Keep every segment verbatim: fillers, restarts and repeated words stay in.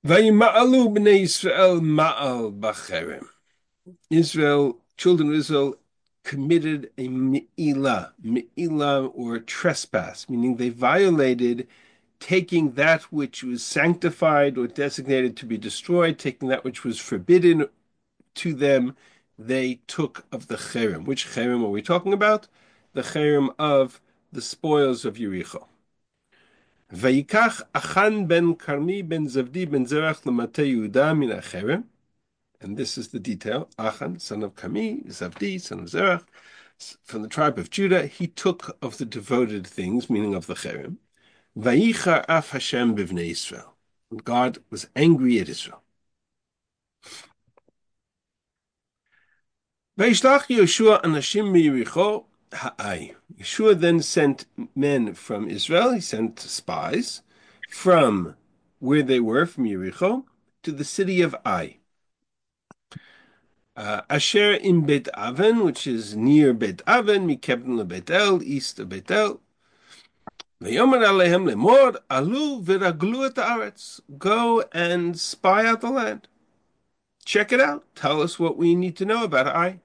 Vayima'alu b'nei Yisrael ma'al b'cherem. Israel, children of Israel, committed a me'ilah, me'ilah or trespass, meaning they violated taking that which was sanctified or designated to be destroyed, taking that which was forbidden to them, they took of the cherem. Which cherem are we talking about? The cherem of the spoils of Yericho. Vayikach Achan ben Karmi ben Zavdi ben Zerach lemate Yehuda min hacherem. And this is the detail. Achan, son of Karmi, Zavdi, son of Zerach, from the tribe of Judah, he took of the devoted things, meaning of the cherem. Vayichar af Hashem bivnei Israel. And God was angry at Israel. Vayishlach Yeshua anashim miyericho ha'ai. Yeshua then sent men from Israel. He sent spies from where they were, from Yericho, to the city of Ai. Uh, Asher in Bet Aven, which is near Bet Aven, mikebden lebet El, east of Bet El. V'yomer alehem lemor, alu v'raglu et haaretz. Go and spy out the land. Check it out. Tell us what we need to know about Ai.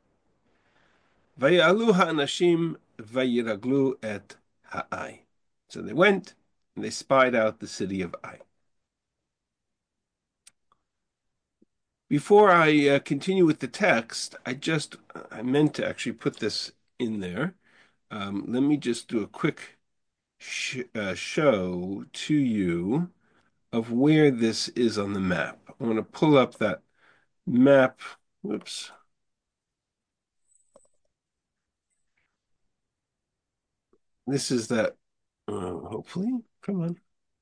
Vayalu ha'anashim vayiraglu et ha'ai. So they went and they spied out the city of Ai. Before I uh, continue with the text, I just, I meant to actually put this in there. Um, let me just do a quick sh uh, show to you of where this is on the map. I want to pull up that map. Whoops. This is that, uh, hopefully, come on,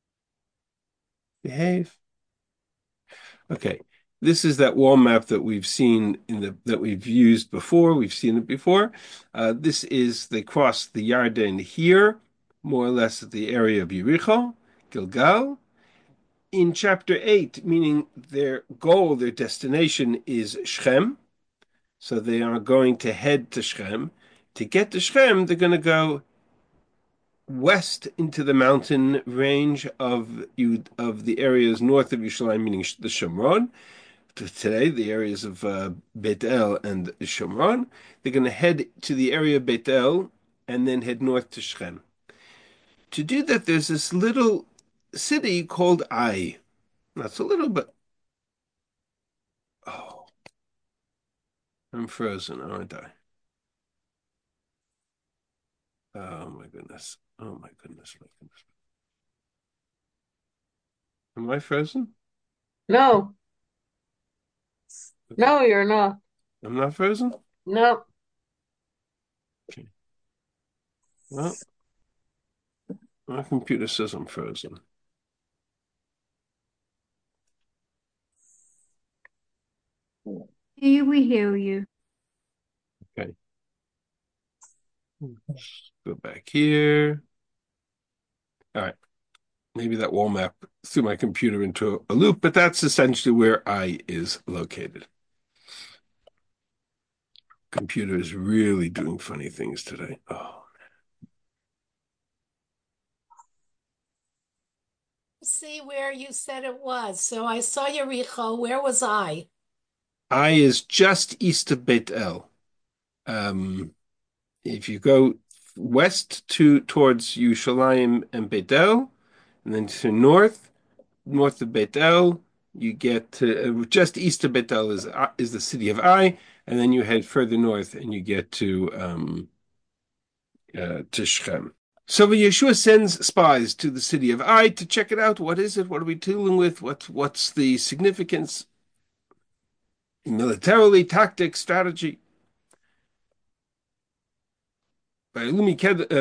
behave. Okay, this is that wall map that we've seen in the that we've used before. We've seen it before. Uh, this is they crossed the Yarden here, more or less at the area of Yericho, Gilgal. In chapter eight, meaning their goal, their destination is Shechem. So they are going to head to Shechem. To get to Shechem, they're going to go west into the mountain range of of the areas north of Yerushalayim, meaning the Shomron. Today, the areas of uh, Beit El and Shomron. They're going to head to the area of Beit El and then head north to Shechem. To do that, there's this little city called Ai. That's a little bit. Oh, I'm frozen, aren't I? Oh my goodness. Oh my goodness. My goodness. Am I frozen? No, Okay. no, you're not. I'm not frozen? No. Okay. Well, my computer says I'm frozen. Here we hear you. Okay. Go back here. All right. Maybe that wall map threw my computer into a loop, but that's essentially where I is located. Computer is really doing funny things today. Oh, See where you said it was. So I saw Yericho. Where was I? I is just east of Beit El. Um, if you go west to towards Yerushalayim and Beit El, and then to north, north of Beit El, you get to uh, just east of Beit El is uh, is the city of Ai, and then you head further north and you get to um, uh, to Shechem. So Yeshua sends spies to the city of Ai to check it out. What is it? What are we dealing with? What what's the significance? Militarily, tactics, strategy. And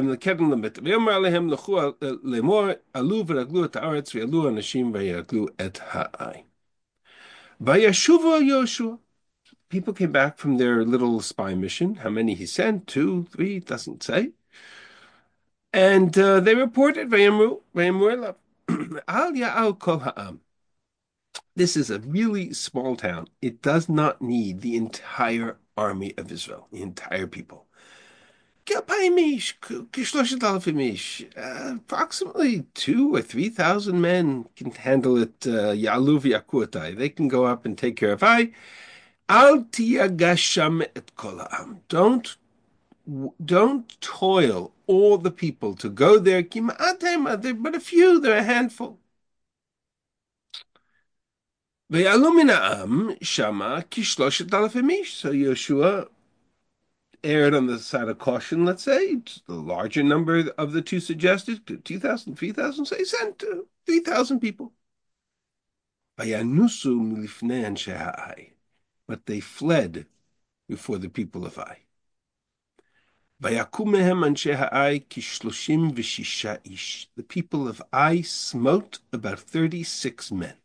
people came back from their little spy mission. How many he sent? Two, three, doesn't say. And uh, they reported, Vayamru, Vayamru Al Ya'al Kol Ha'am. This is a really small town. It does not need the entire army of Israel, the entire people. Kilpaimish, Kishloshatalafimish. Approximately two or three thousand men can handle it. Yaluv Yakutai. They can go up and take care of I. Al tiagasham et kolam. Don't don't toil all the people to go there. Kim'atem, but a few, they're a handful. Ve'alu min ha'am shama kishloshet alafim ish. So Yeshua erred on the side of caution, let's say. It's the larger number of the two suggested, two thousand, three thousand, so he sent uh, three thousand people. Vayanusu milifnei anshe ha'ai. But they fled before the people of Ai. Vayakum mehem anshe ha'ai kishloshim v'shisha ish. The people of Ai smote about thirty-six men.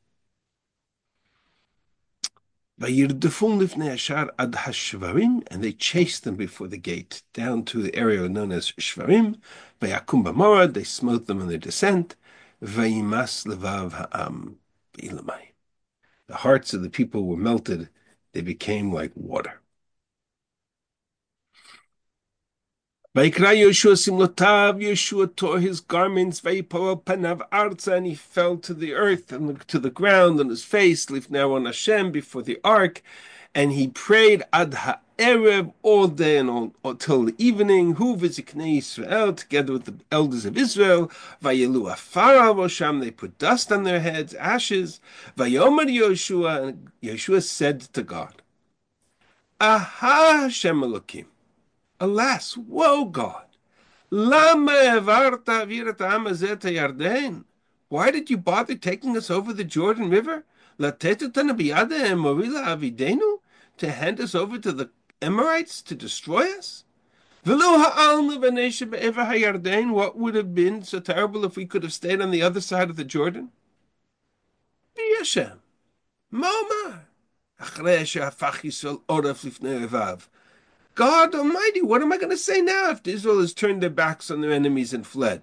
Vayirdefun lifnei hashar ad hashvarim, and they chased them before the gate down to the area known as Shvarim. Vayakum b'morad, they smote them in their descent. Vayimas levav ha'am b'ilamai. The hearts of the people were melted; they became like water. Vayikra Yeshua simlotav, Yeshua tore his garments, vayipol panav arza, and he fell to the earth and to the ground on his face, lifnei on Hashem, before the ark, and he prayed ad ha'erev all day and all, until the evening. Hu v'ziknei Israel, together with the elders of Israel, vayelu afar al rosham, they put dust on their heads, ashes. Vayomer Yeshua, and Yeshua said to God, Aha Hashem Elokim. Alas, woe, God! Why did you bother taking us over the Jordan River? To hand us over to the Amorites to destroy us? What would have been so terrible if we could have stayed on the other side of the Jordan? God Almighty, what am I going to say now if Israel has turned their backs on their enemies and fled?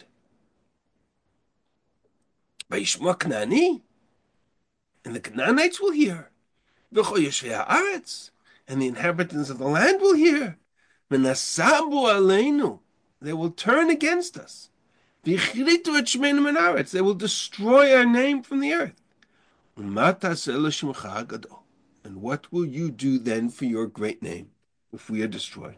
And the Canaanites will hear. And the inhabitants of the land will hear. They will turn against us. They will destroy our name from the earth. And what will you do then for your great name if we are destroyed?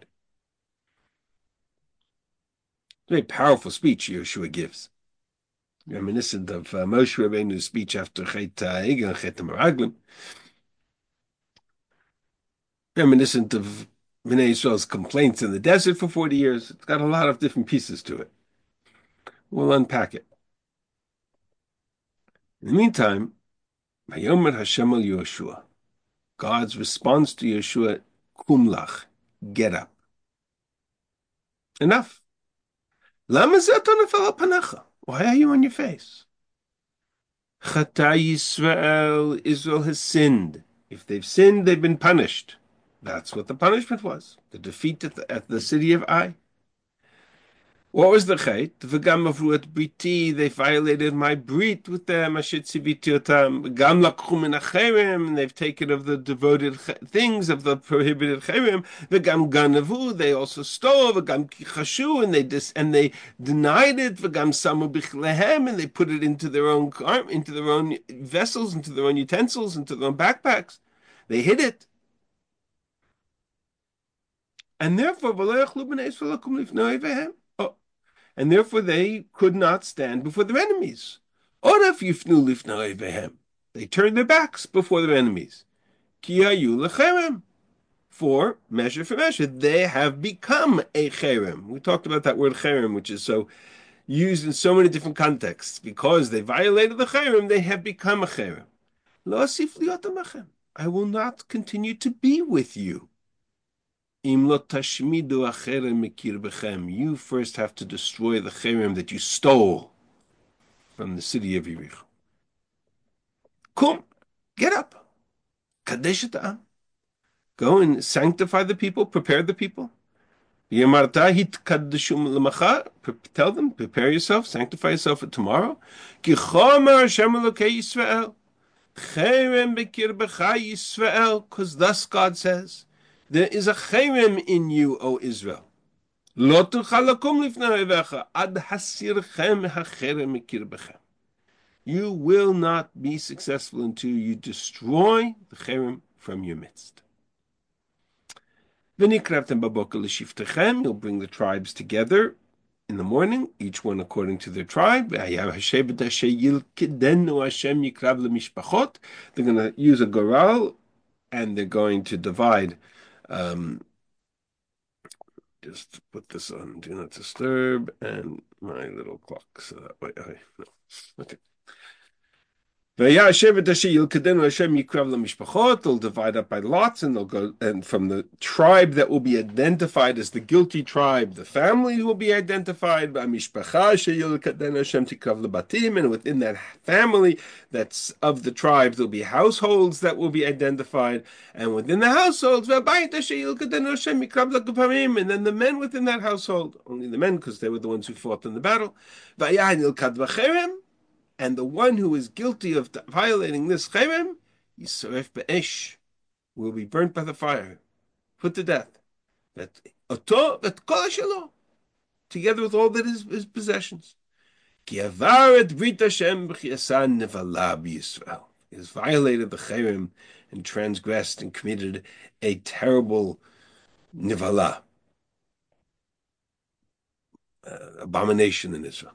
Very powerful speech Yeshua gives, reminiscent of uh, Moshe Rabbeinu's speech after Chet Ha'egel and Chet HaMeraglim, reminiscent of Bnei Yisrael's complaints in the desert for forty years. It's got a lot of different pieces to it. We'll unpack it. In the meantime, Vayomer Hashem al Yeshua, God's response to Yeshua, Kumlach, get up. Enough. Lama zeton nefel panacha. Why are you on your face? Chata Yisrael, Israel has sinned. If they've sinned, they've been punished. That's what the punishment was. The defeat at the, at the city of Ai. What was the chait? V'gam avru et briti, they violated my brit with them, asher tziviti otam. V'gam lakchu min hacherem, they've taken of the devoted things, of the prohibited cherem. V'gam ganavu, they also stole. V'gam kichashu, and they dis, and they denied it. V'gam samu bichlehem, and they put it into their own into their own vessels, into their own utensils, into their own backpacks. They hid it. And therefore, oh, and therefore they could not stand before their enemies. They turned their backs before their enemies. For measure for measure, they have become a cherem. We talked about that word cherem, which is so used in so many different contexts. Because they violated the cherem, they have become a cherem. I will not continue to be with you. You first have to destroy the cherem that you stole from the city of Yericho. Kum, get up. Kadesh ta'am. Go and sanctify the people, prepare the people. Tell them, prepare yourself, sanctify yourself for tomorrow. Because thus God says, there is a cherem in you, O Israel. לא תוכל לקום לפני אויביך עד הסירכם החרם מקרבכם. You will not be successful until you destroy the cherem from your midst. V'nikrevtem baboker l'shiftechem, you'll bring the tribes together in the morning, each one according to their tribe. They're going to use a goral, and they're going to divide. Um, just put this on do not disturb and my little clock, so that way I know. Okay. They'll divide up by lots, and they'll go, and from the tribe that will be identified as the guilty tribe, the family will be identified by mishpacha, and within that family that's of the tribe, there'll be households that will be identified, and within the households, and then the men within that household, only the men because they were the ones who fought in the battle. And the one who is guilty of violating this cherem, Yisaref be'esh, will be burnt by the fire, put to death. That oto that kol shelo, together with all that is his possessions. Ki avar et brit Hashem b'chiyasan nevala b'Yisrael. He has violated the cherem and transgressed and committed a terrible nevala, uh, abomination in Israel.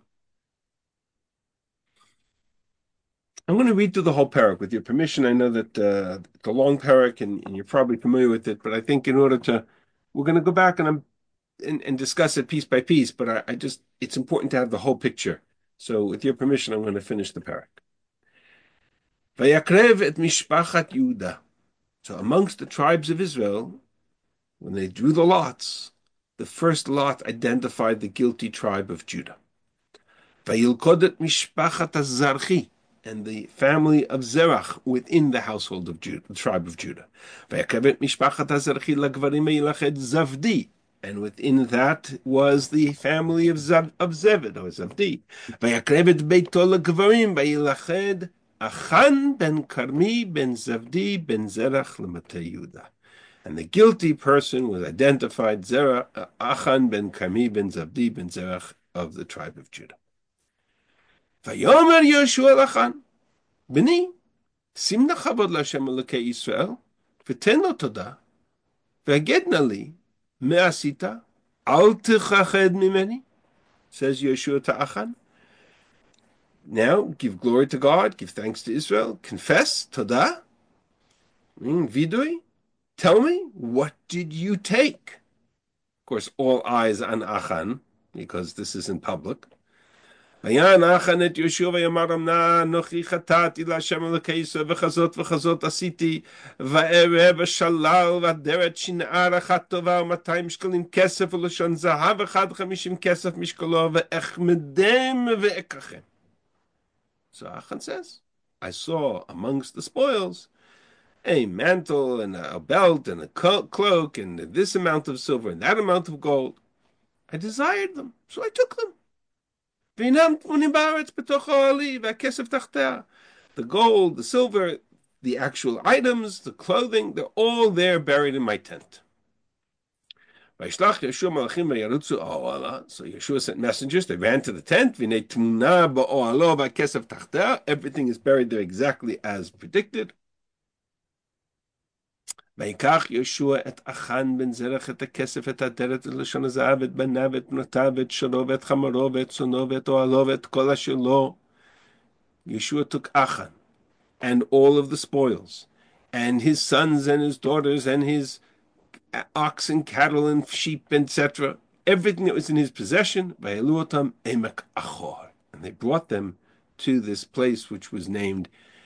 I'm going to read through the whole parak with your permission. I know that uh, it's a long parak and, and you're probably familiar with it, but I think in order to, we're going to go back and I'm and, and discuss it piece by piece. But I, I just, it's important to have the whole picture. So, with your permission, I'm going to finish the parak. Vayakrev et mishpachat Yehuda. So, amongst the tribes of Israel, when they drew the lots, the first lot identified the guilty tribe of Judah. Vayilkod et mishpachat Zarchi, and the family of Zerach within the household of Judah, the tribe of Judah. Zavdi, and within that was the family of Zav, of Zeved or Zavdi. Achan ben Karmi ben Zavdi ben Zerach l'matei Yehuda. And the guilty person was identified Zerach, Achan ben Karmi ben Zavdi ben Zerach of the tribe of Judah. Vayomer Yoshua lachan, B'ni, sim na chavod l'Hashem Elokei Yisrael, v'ten lo toda, v'agedna li, me'asita, al tichached mimeni, says Yeshua to Achan. Now, give glory to God, give thanks to Israel, confess, toda, vidui, tell me, what did you take? Of course, all eyes on Achan, because this is in public. ויען אחן את יהושע ויאמר אמנה אנוכי חטאתי להשם אלוקי ישראל וכזאת וכזאת עשיתי ואראה בשלל ואדרת שנער אחת טובה ומאתיים שקלים כסף ולשון זהב אחד חמישים כסף משקלו ואחמדם ואקחם. So Achan says, I saw amongst the spoils a mantle and a belt and a cloak and this amount of silver and that amount of gold. I desired them, so I took them. The gold, the silver, the actual items, the clothing, they're all there buried in my tent. So Yeshua sent messengers, they ran to the tent. Everything is buried there exactly as predicted. ויקח יהושע את אחן בן זרח את הכסף, את הדרת, את לשון הזהב, את בניו, את בנותיו, את שרו, ואת חמורו, ואת צאנו, ואת אוהלו, ואת כל אשר לו. Yeshua took Achan and all of the spoils, and his sons and his daughters, and his ox and cattle and sheep, et cetera. Everything that was in his possession, v'yalu emek achor, and they brought them to this place which was named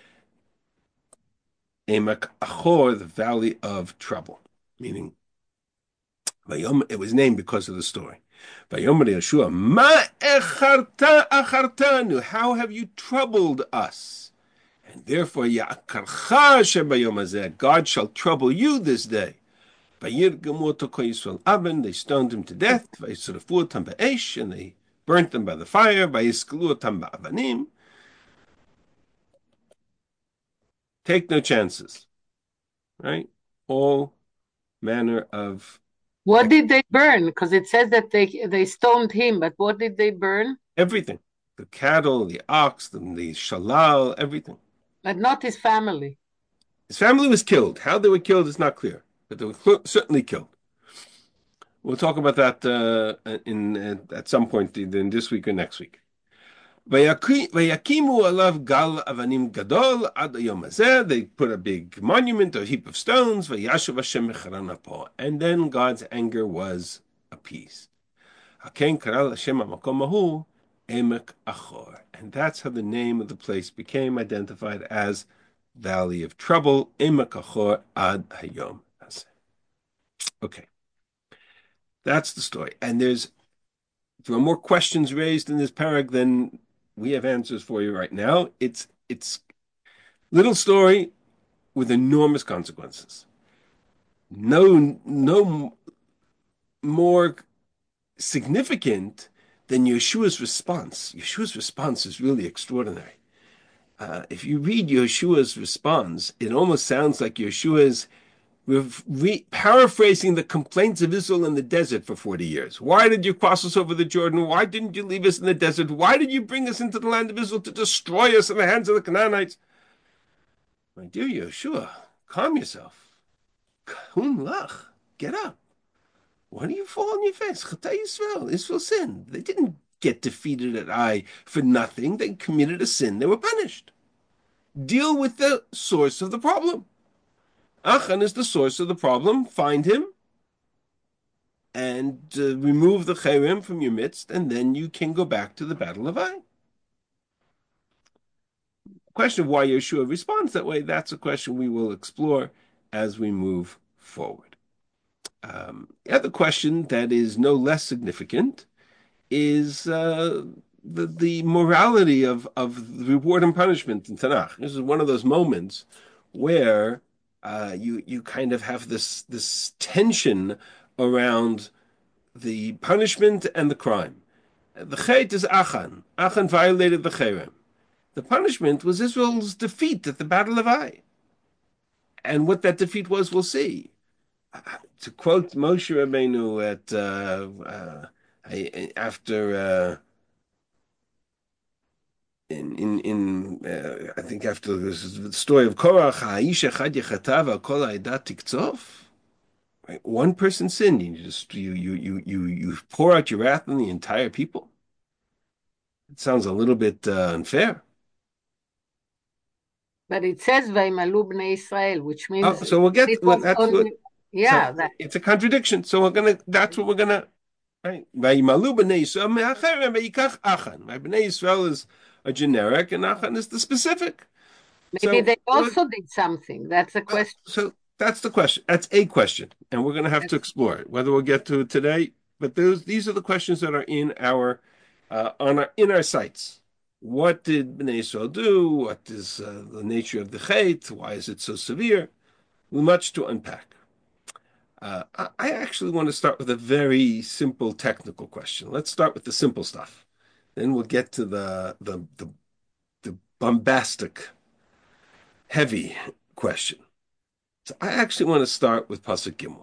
Emek Achor, the Valley of Trouble, meaning it was named because of the story. Vayomer Yeshua, Ma echarta achartanu, how have you troubled us? And therefore, Ya'akarcha shebayom hazeh, God shall trouble you this day. Vayirgemu oto kol Yisrael aben, they stoned him to death. Vayisrafu otam ba'esh, and they burnt them by the fire. Vayiskalu otam ba'avanim. Take no chances, right? All manner of What did they burn? Because it says that they they stoned him, but what did they burn? Everything. The cattle, the ox, the, the shalal, everything. But not his family. His family was killed. How they were killed is not clear, but they were certainly killed. We'll talk about that uh, in uh, at some point in this week or next week. ויקימו עליו גל אבנים גדול עד היום הזה. They put a big monument, a heap of stones, וישוב השם מחרון אפו. And then God's anger was appeased. הכן קרא לשם המקום ההוא עמק אחור. And that's how the name of the place became identified as Valley of Trouble, עמק אחור עד היום הזה. Okay. That's the story. And there's there are more questions raised in this parag than we have answers for you right now. It's it's little story with enormous consequences. No no more significant than Yeshua's response. Yeshua's response is really extraordinary. Uh, if you read Yeshua's response, it almost sounds like Yeshua is re- paraphrasing the complaints of Israel in the desert for forty years. Why did you cross us over the Jordan? Why didn't you leave us in the desert? Why did you bring us into the land of Israel to destroy us in the hands of the Canaanites? My dear Yeshua, calm yourself. Kum lach, get up. Why do you fall on your face? Chatei Yisrael, Israel sinned. They didn't get defeated at Ai for nothing. They committed a sin. They were punished. Deal with the source of the problem. Achan is the source of the problem. Find him and uh, remove the cherem from your midst, and then you can go back to the battle of Ai. Question of why Yeshua responds that way, that's a question we will explore as we move forward. Um, the other question that is no less significant is uh, the, the morality of, of reward and punishment in Tanakh. This is one of those moments where uh, you you kind of have this this tension around the punishment and the crime. The chait is Achan. Achan violated the cherem. The punishment was Israel's defeat at the Battle of Ai. And what that defeat was, we'll see. To quote Moshe Rabbeinu at uh, uh, after uh, in in in uh, I think after the story of Korach, Ha'isha Chad Yechatav Kol Ha'edah Tiktzov. Right? One person sinned, you just you you you you you pour out your wrath on the entire people. It sounds a little bit uh, unfair. But it says Vaimalu Bnei Israel, which Oh, means so we'll get it well, was that's what. only, yeah, So that, it's a contradiction. So we're gonna. That's what we're gonna. Right. Vayimalu b'nei Yisrael me'acherem ve'yikach Achan. Right. B'nei Yisrael is a generic, and Achan is the specific. maybe So they also did something. That's a well, question. so that's the question. That's a question, and we're gonna have to explore it. Whether we'll get to it today, but those these are the questions that are in our uh, on our in our sites. What did Bnei Yisrael do? What is uh, the nature of the chait? Why is it so severe? Much to unpack. Uh, I actually want to start with a very simple technical question. Let's start with the simple stuff. Then we'll get to the the the, the bombastic, heavy question. So I actually want to start with Pasuk Gimel.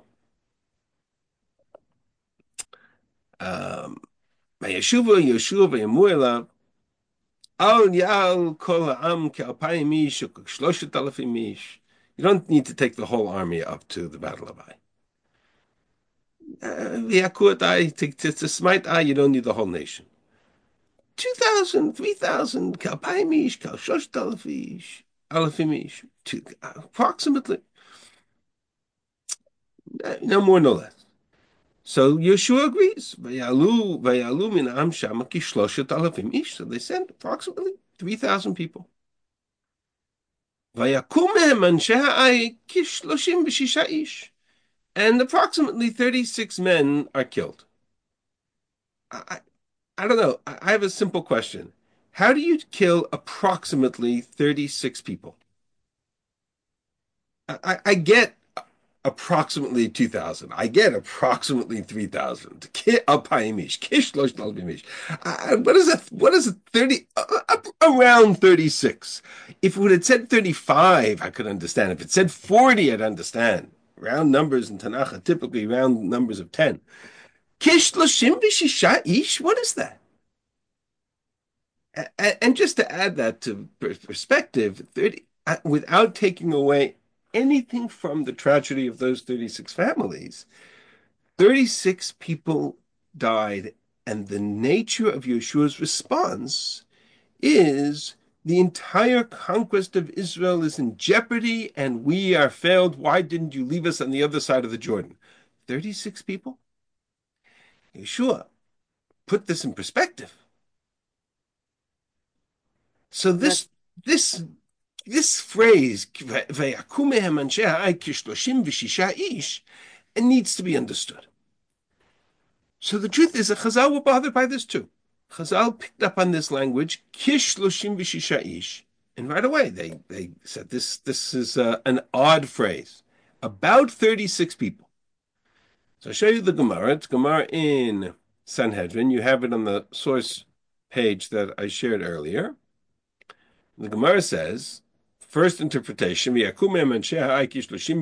Um, Vayeshuva Yeshua v'yamu elav al yal kol ha'am ke'alpayim ish u'shloshet alafim ish. You don't need to take the whole army up to the battle of Ai. V'yakut Ai, to, to, to smite Ai, you don't need the whole nation. two thousand, three thousand, kalpayim ish, kal shoshet alafim ish, alafim ish, approximately. No more, no less. So Yeshua agrees. Vayalu, vayalu min am shama ki shloshet alafim ish. So they sent approximately three thousand people. Vayakum mehem anshe ha'ai ki shloshim v'shisha ish. And approximately thirty-six men are killed. I, I don't know. I have a simple question. How do you kill approximately thirty-six people? I, I get approximately two thousand. I get approximately three thousand. What is it? What is it? thirty, uh, around thirty-six. If it had said thirty-five, I could understand. If it said forty, I'd understand. round numbers in Tanakh are typically round numbers of ten. Kish Loshim Vishisha Ish, what is that? And just to add that to perspective, thirty, without taking away anything from the tragedy of those thirty-six families, thirty-six people died, and the nature of Yeshua's response is the entire conquest of Israel is in jeopardy, and we are failed. Why didn't you leave us on the other side of the Jordan? thirty-six people? Yeshua put this in perspective. So this this this phrase it needs to be understood. So the truth is that Chazal were bothered by this too. Chazal picked up on this language, kish loshim v'shisha ish, and right away they they said this this is uh, an odd phrase, about thirty-six people. So I'll show you the Gemara. It's Gemara in Sanhedrin. You have it on the source page that I shared earlier. The Gemara says, first interpretation, according to Rabbi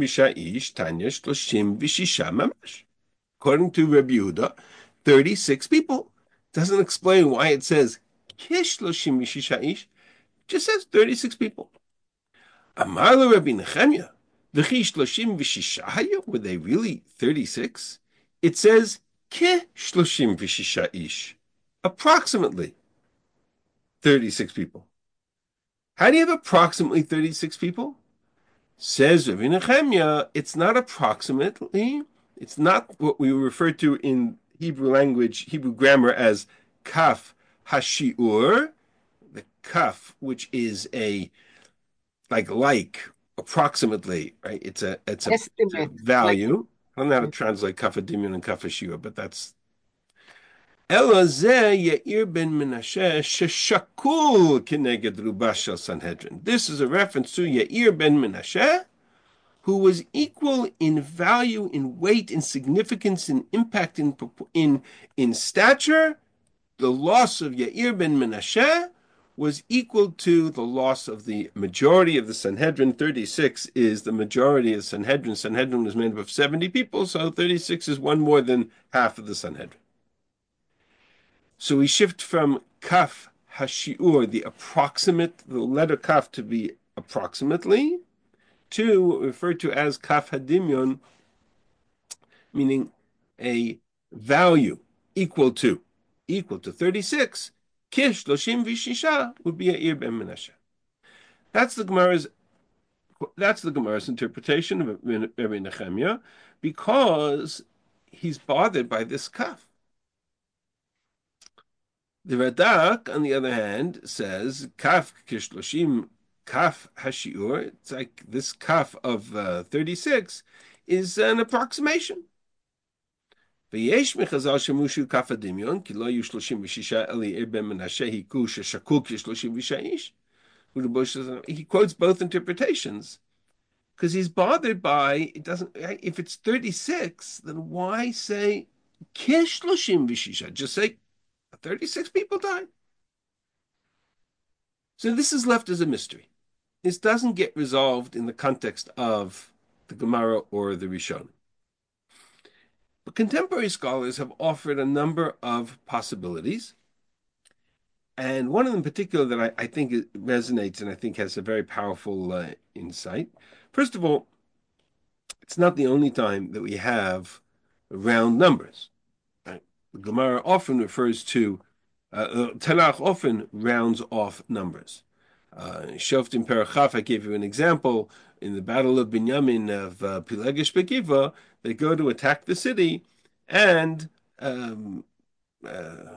Yehuda, thirty-six people. Doesn't explain why it says kish loshim vishisha ish. Just says thirty-six people. Amar le Rabbi Nechemia, v'chish loshim vishisha. Were they really thirty-six? It says ke shloshim vishisha ish. Approximately thirty-six people. How do you have approximately thirty-six people? Says Rabbi Nechemia, it's not approximately. It's not what we refer to in Hebrew language, Hebrew grammar as kaf hashiur, the kaf, which is a like like approximately, right? It's a it's a, it's a value. Like, I don't know how to translate kaf hadimion and kaf hashiur, but that's Ela zeh Yair ben Menashe sheshakul keneged ruba shel Sanhedrin. This is a reference to Yair ben Menashe, who was equal in value, in weight, in significance, in impact, in in in stature. The loss of Yair ben Menashe was equal to the loss of the majority of the Sanhedrin. thirty-six is the majority of the Sanhedrin. Sanhedrin was made up of seventy people, so thirty-six is one more than half of the Sanhedrin. So we shift from kaf hashiur, the approximate, the letter kaf to be approximately, to what we refer to as kaf hadimion, meaning a value equal to, equal to thirty-six. Kish loshim vishisha would be Yair ben Menashe. That's the Gemara's. That's the Gemara's interpretation of Rabbi Nechemia, because he's bothered by this kaf. The Radak, on the other hand, says kaf kishloshim kaf hashiur. It's like this kaf of uh, thirty-six is an approximation. V'yesh mechazal shemushu kaf hadimion ki lo yu shloshim v'shisha eli ben Menashe hiku sheshakul kishloshim v'shaish. He quotes both interpretations because he's bothered by it. Doesn't if it's thirty-six, then why say kishloshim v'shisha? Just say thirty-six people died. So this is left as a mystery. This doesn't get resolved in the context of the Gemara or the Rishon. But contemporary scholars have offered a number of possibilities. And one of them in particular that I, I think resonates and I think has a very powerful uh, insight. First of all, it's not the only time that we have round numbers. The Gemara often refers to, uh, Tanakh often rounds off numbers. Shoftim Perachaf, I gave you an example, in the Battle of Binyamin of uh, Pilegesh Begiva, they go to attack the city, and um, uh,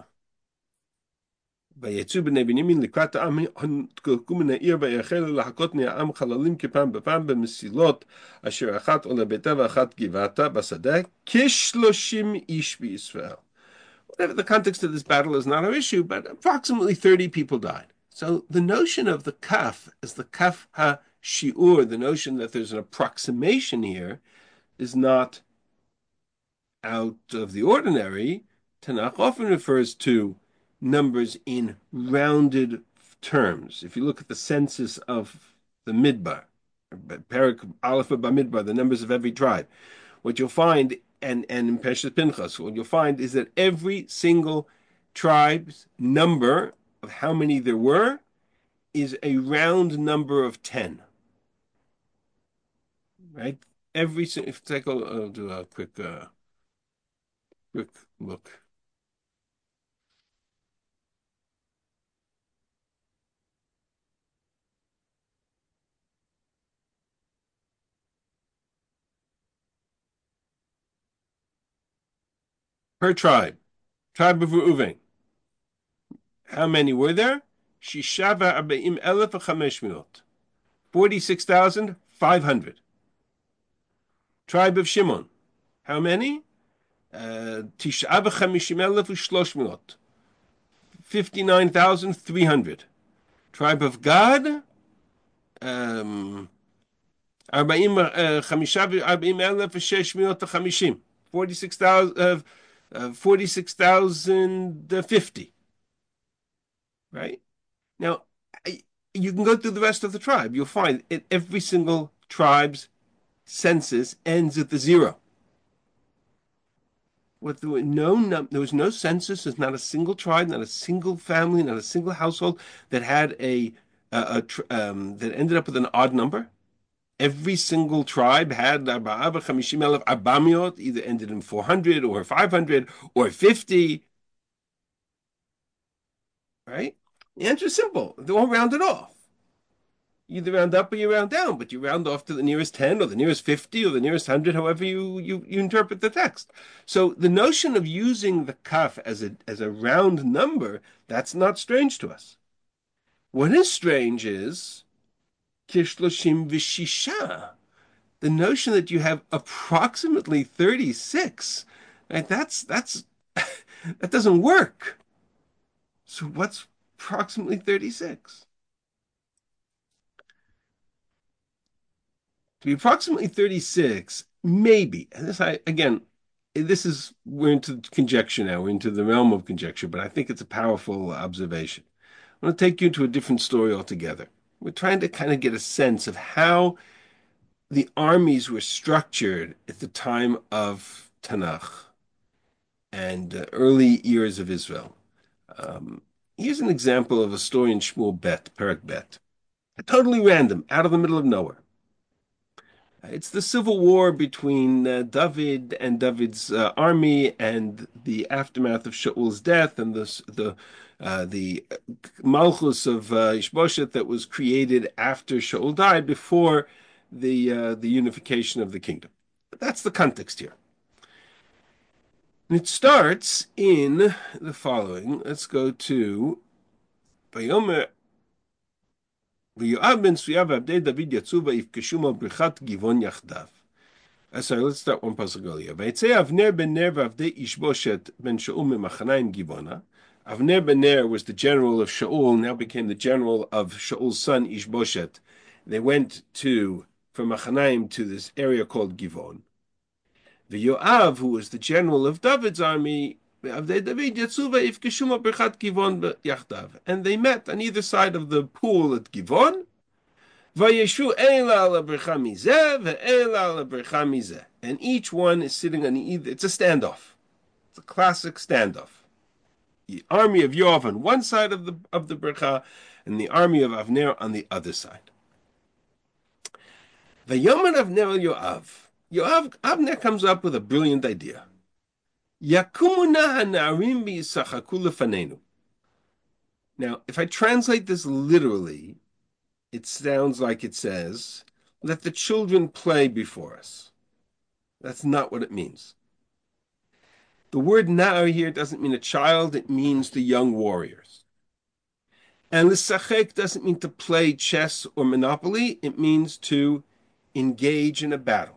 ויצאו בני בנימין לקראת העם הנתקלקו מן העיר ויחלו לחכות מהעם חללים כפעם בפעם במסילות אשר אחת עולה ביתה ואחת גבעתה בשדה כשלושים איש בישראל. Whatever the context of this battle is not our issue, but approximately thirty people died. So the notion of the kaf as the kaf ha-shi'ur, the notion that there's an approximation here, is not out of the ordinary. Tanakh often refers to numbers in rounded terms. If you look at the census of the Midbar, Perak Aleph Bamidbar, the numbers of every tribe. What you'll find, and and in Parshas Pinchas, what you'll find is that every single tribe's number of how many there were is a round number of ten. Right? Every if take a I'll do a quick uh, quick look. Per tribe, tribe of Reuven. How many were there? Shishava Arbaim Elef Chameshmiot. Forty-six thousand five hundred. Tribe of Shimon. How many? Tisha B'Chamishim Elef U'Shlosh Fifty-nine thousand three hundred. Tribe of Gad. Um, Arbaim Chamisha Arbaim Elef Sheshmiot Chamishim. Forty-six thousand. Uh, uh, Forty-six thousand fifty. Right now, you can go through the rest of the tribe. You'll find it, every single tribe's census ends at the zero. What there, were no, there was no census. There's not a single tribe, not a single family, not a single household that had a, a, a um, that ended up with an odd number. Every single tribe had arbamiot, either ended in four hundred or five hundred or fifty. Right? The answer is simple. They're all rounded off. You either round up or you round down, but you round off to the nearest ten or the nearest fifty or the nearest one hundred, however you, you, you interpret the text. So the notion of using the kaf as a, as a round number, that's not strange to us. What is strange is kishloshim v'shisha, the notion that you have approximately thirty-six. Right? That's, that's, that doesn't work. So what's approximately thirty-six? To be approximately thirty-six, maybe. And this, I again, this is we're into conjecture now. We're into the realm of conjecture, but I think it's a powerful observation. I'm going to take you to a different story altogether. We're trying to kind of get a sense of how the armies were structured at the time of Tanakh and uh, early years of Israel. Um, here's an example of a story in Shmuel Bet, Perek Bet. Totally random, out of the middle of nowhere. It's the civil war between uh, David and David's uh, army, and the aftermath of Shaul's death, and the the uh, the Malchus of uh, Ishbosheth that was created after Shaul died, before the uh, the unification of the kingdom. That's the context here. And it starts in the following. Let's go to Vayomer. ויואב בן צרויה ועבדי דוד יצאו ויפגשו על בריכת גבעון יחדיו. Sorry, let's start one pasuk earlier. ויצא אבנר בן נר ועבדי אישבושת בן שאול ממחניים גבעונה. Avner ben Ner was the general of Shaul, now became the general of Shaul's son Ishboshet. They went to from Machanaim to this area called Givon. The Yoav, who was the general of David's army, and they met on either side of the pool at Givon. And each one is sitting on either. It's a standoff. It's a classic standoff. The army of Yoav on one side of the of the Bercha, and the army of Avner on the other side. The Yoman Avner Yoav. Yoav Avner comes up with a brilliant idea. Now, if I translate this literally, it sounds like it says, let the children play before us. That's not what it means. The word na'ar here doesn't mean a child, it means the young warriors. And l'sachek doesn't mean to play chess or Monopoly, it means to engage in a battle.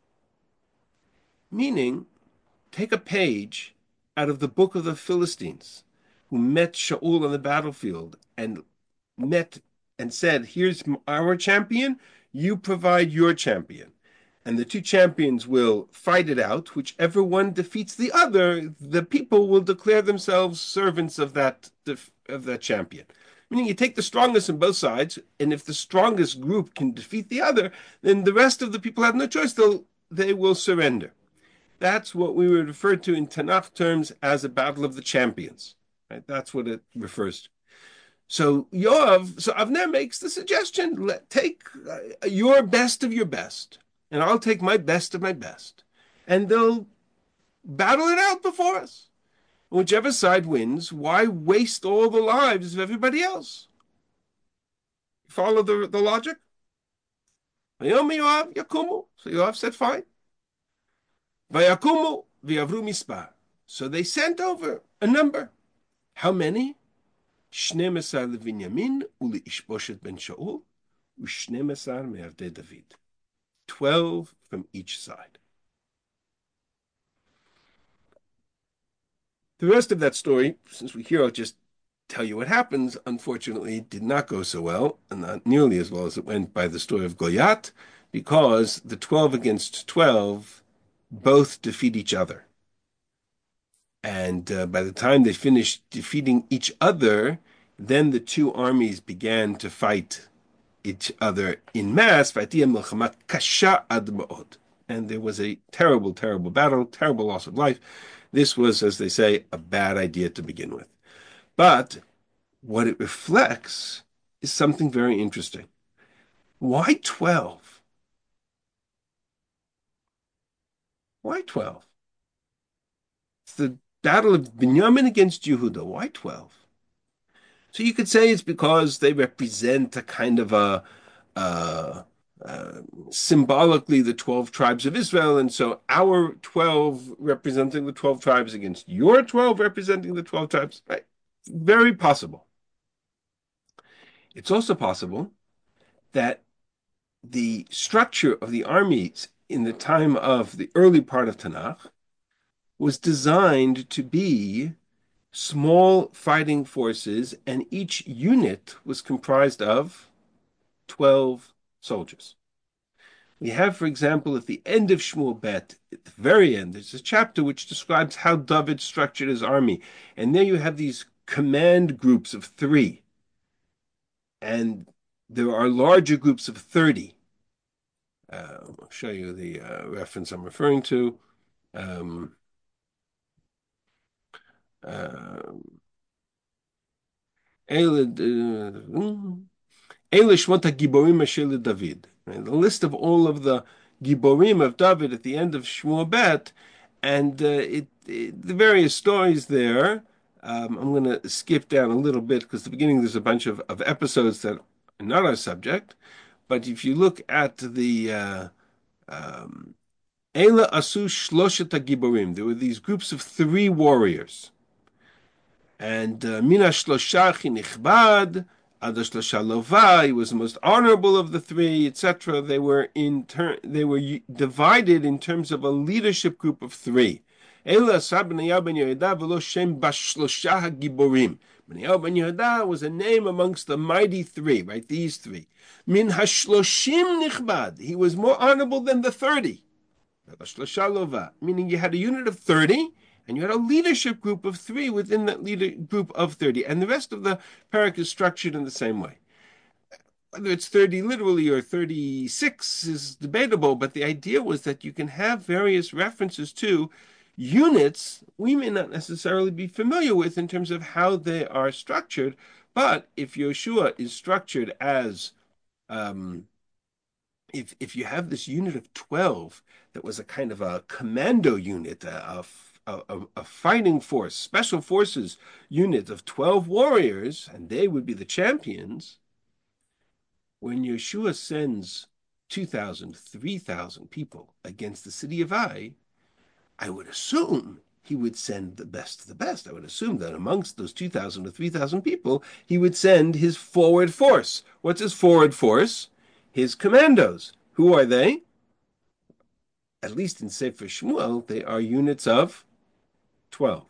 Meaning, take a page out of the book of the Philistines, who met Shaul on the battlefield and met and said, here's our champion, you provide your champion. And the two champions will fight it out. Whichever one defeats the other, the people will declare themselves servants of that of that champion. Meaning you take the strongest on both sides, and if the strongest group can defeat the other, then the rest of the people have no choice. They'll they will surrender. That's what we would refer to in Tanakh terms as a battle of the champions. Right? That's what it refers to. So Yoav, so Avner makes the suggestion: let, take uh, your best of your best, and I'll take my best of my best, and they'll battle it out before us. Whichever side wins, why waste all the lives of everybody else? Follow the, the logic? Vayom Yoav Yakumu. So Yoav said, fine. Vayakumu v'yavru mispar. So they sent over a number. How many? Shneim esar leVinyamin uleIshboshet ben Shaul u'shneim esar me'avdei David. Twelve from each side. The rest of that story, since we're here, I'll just tell you what happens. Unfortunately, did not go so well, and not nearly as well as it went by the story of Goliath, because the twelve against twelve both defeat each other. And uh, by the time they finished defeating each other, then the two armies began to fight each other in mass. And there was a terrible, terrible battle, terrible loss of life. This was, as they say, a bad idea to begin with. But what it reflects is something very interesting. Why twelve? Why twelve? It's the battle of Binyamin against Yehuda. Why twelve? So you could say it's because they represent a kind of a, uh, uh, symbolically the twelve tribes of Israel, and so our twelve representing the twelve tribes against your twelve representing the twelve tribes. Right? Very possible. It's also possible that the structure of the armies in the time of the early part of Tanakh was designed to be small fighting forces, and each unit was comprised of twelve soldiers. We have, for example, at the end of Shmuel Bet, at the very end, there's a chapter which describes how David structured his army. And there you have these command groups of three. And there are larger groups of thirty. Uh, I'll show you the uh, reference I'm referring to. Um, uh, David. Right? The list of all of the Giborim of David at the end of Shmuel Bet, and uh, it, it, the various stories there. Um, I'm going to skip down a little bit because at the beginning there's a bunch of, of episodes that are not our subject. But if you look at the uh, um, Eila Asu Shloshet Giborim, there were these groups of three warriors. And Mina Shlosha Chinichbad, Ada Shlosha Lova, he was the most honorable of the three, et cetera. They were in turn, they were divided in terms of a leadership group of three. Ela Asar B'nyahu ben Yehuda v'lo Shem Bashlosha HaGiborim. B'nyahu ben Yehuda was a name amongst the mighty three, right? These three. Min Hashloshim Nichbad, he was more honorable than the thirty. Shlosha Lova, meaning you had a unit of thirty, and you had a leadership group of three within that leader group of thirty. And the rest of the parak is structured in the same way. Whether it's thirty literally or thirty-six is debatable, but the idea was that you can have various references to units we may not necessarily be familiar with in terms of how they are structured. But if Yoshua is structured as, um, if, if you have this unit of twelve that was a kind of a commando unit, a, a, a, a fighting force, special forces unit of twelve warriors, and they would be the champions, when Yeshua sends two thousand, three thousand people against the city of Ai, I would assume he would send the best of the best. I would assume that amongst those two thousand or three thousand people, he would send his forward force. What's his forward force? His commandos. Who are they? At least in Sefer Shmuel, they are units of twelve.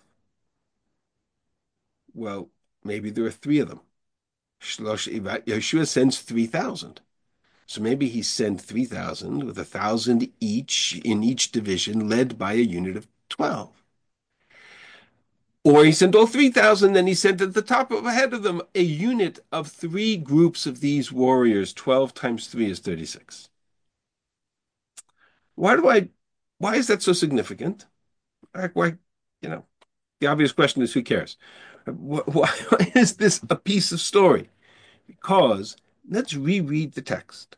Well, maybe there are three of them. Yeshua sends three thousand. So maybe he sent three thousand with one thousand each in each division, led by a unit of twelve. Or he sent all three thousand, then he sent at the top of ahead of them a unit of three groups of these warriors. twelve times three is thirty-six. Why do I, why is that so significant? Like, why, you know, the obvious question is who cares? Why, why is this a piece of story? Because let's reread the text.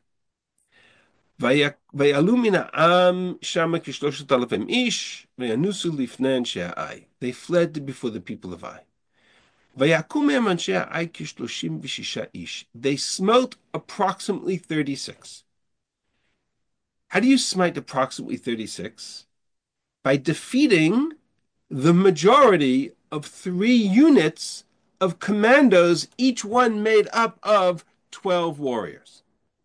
ויעלו מן העם שמה כשלושת אלפים איש, וינוסו לפני אנשי העי. They fled before the people of Ai. ויקום מהם אנשי העי כשלושים ושישה איש. They smote approximately thirty-six. How do you smite approximately thirty-six? By defeating the majority of three units of commandos, each one made up of twelve warriors.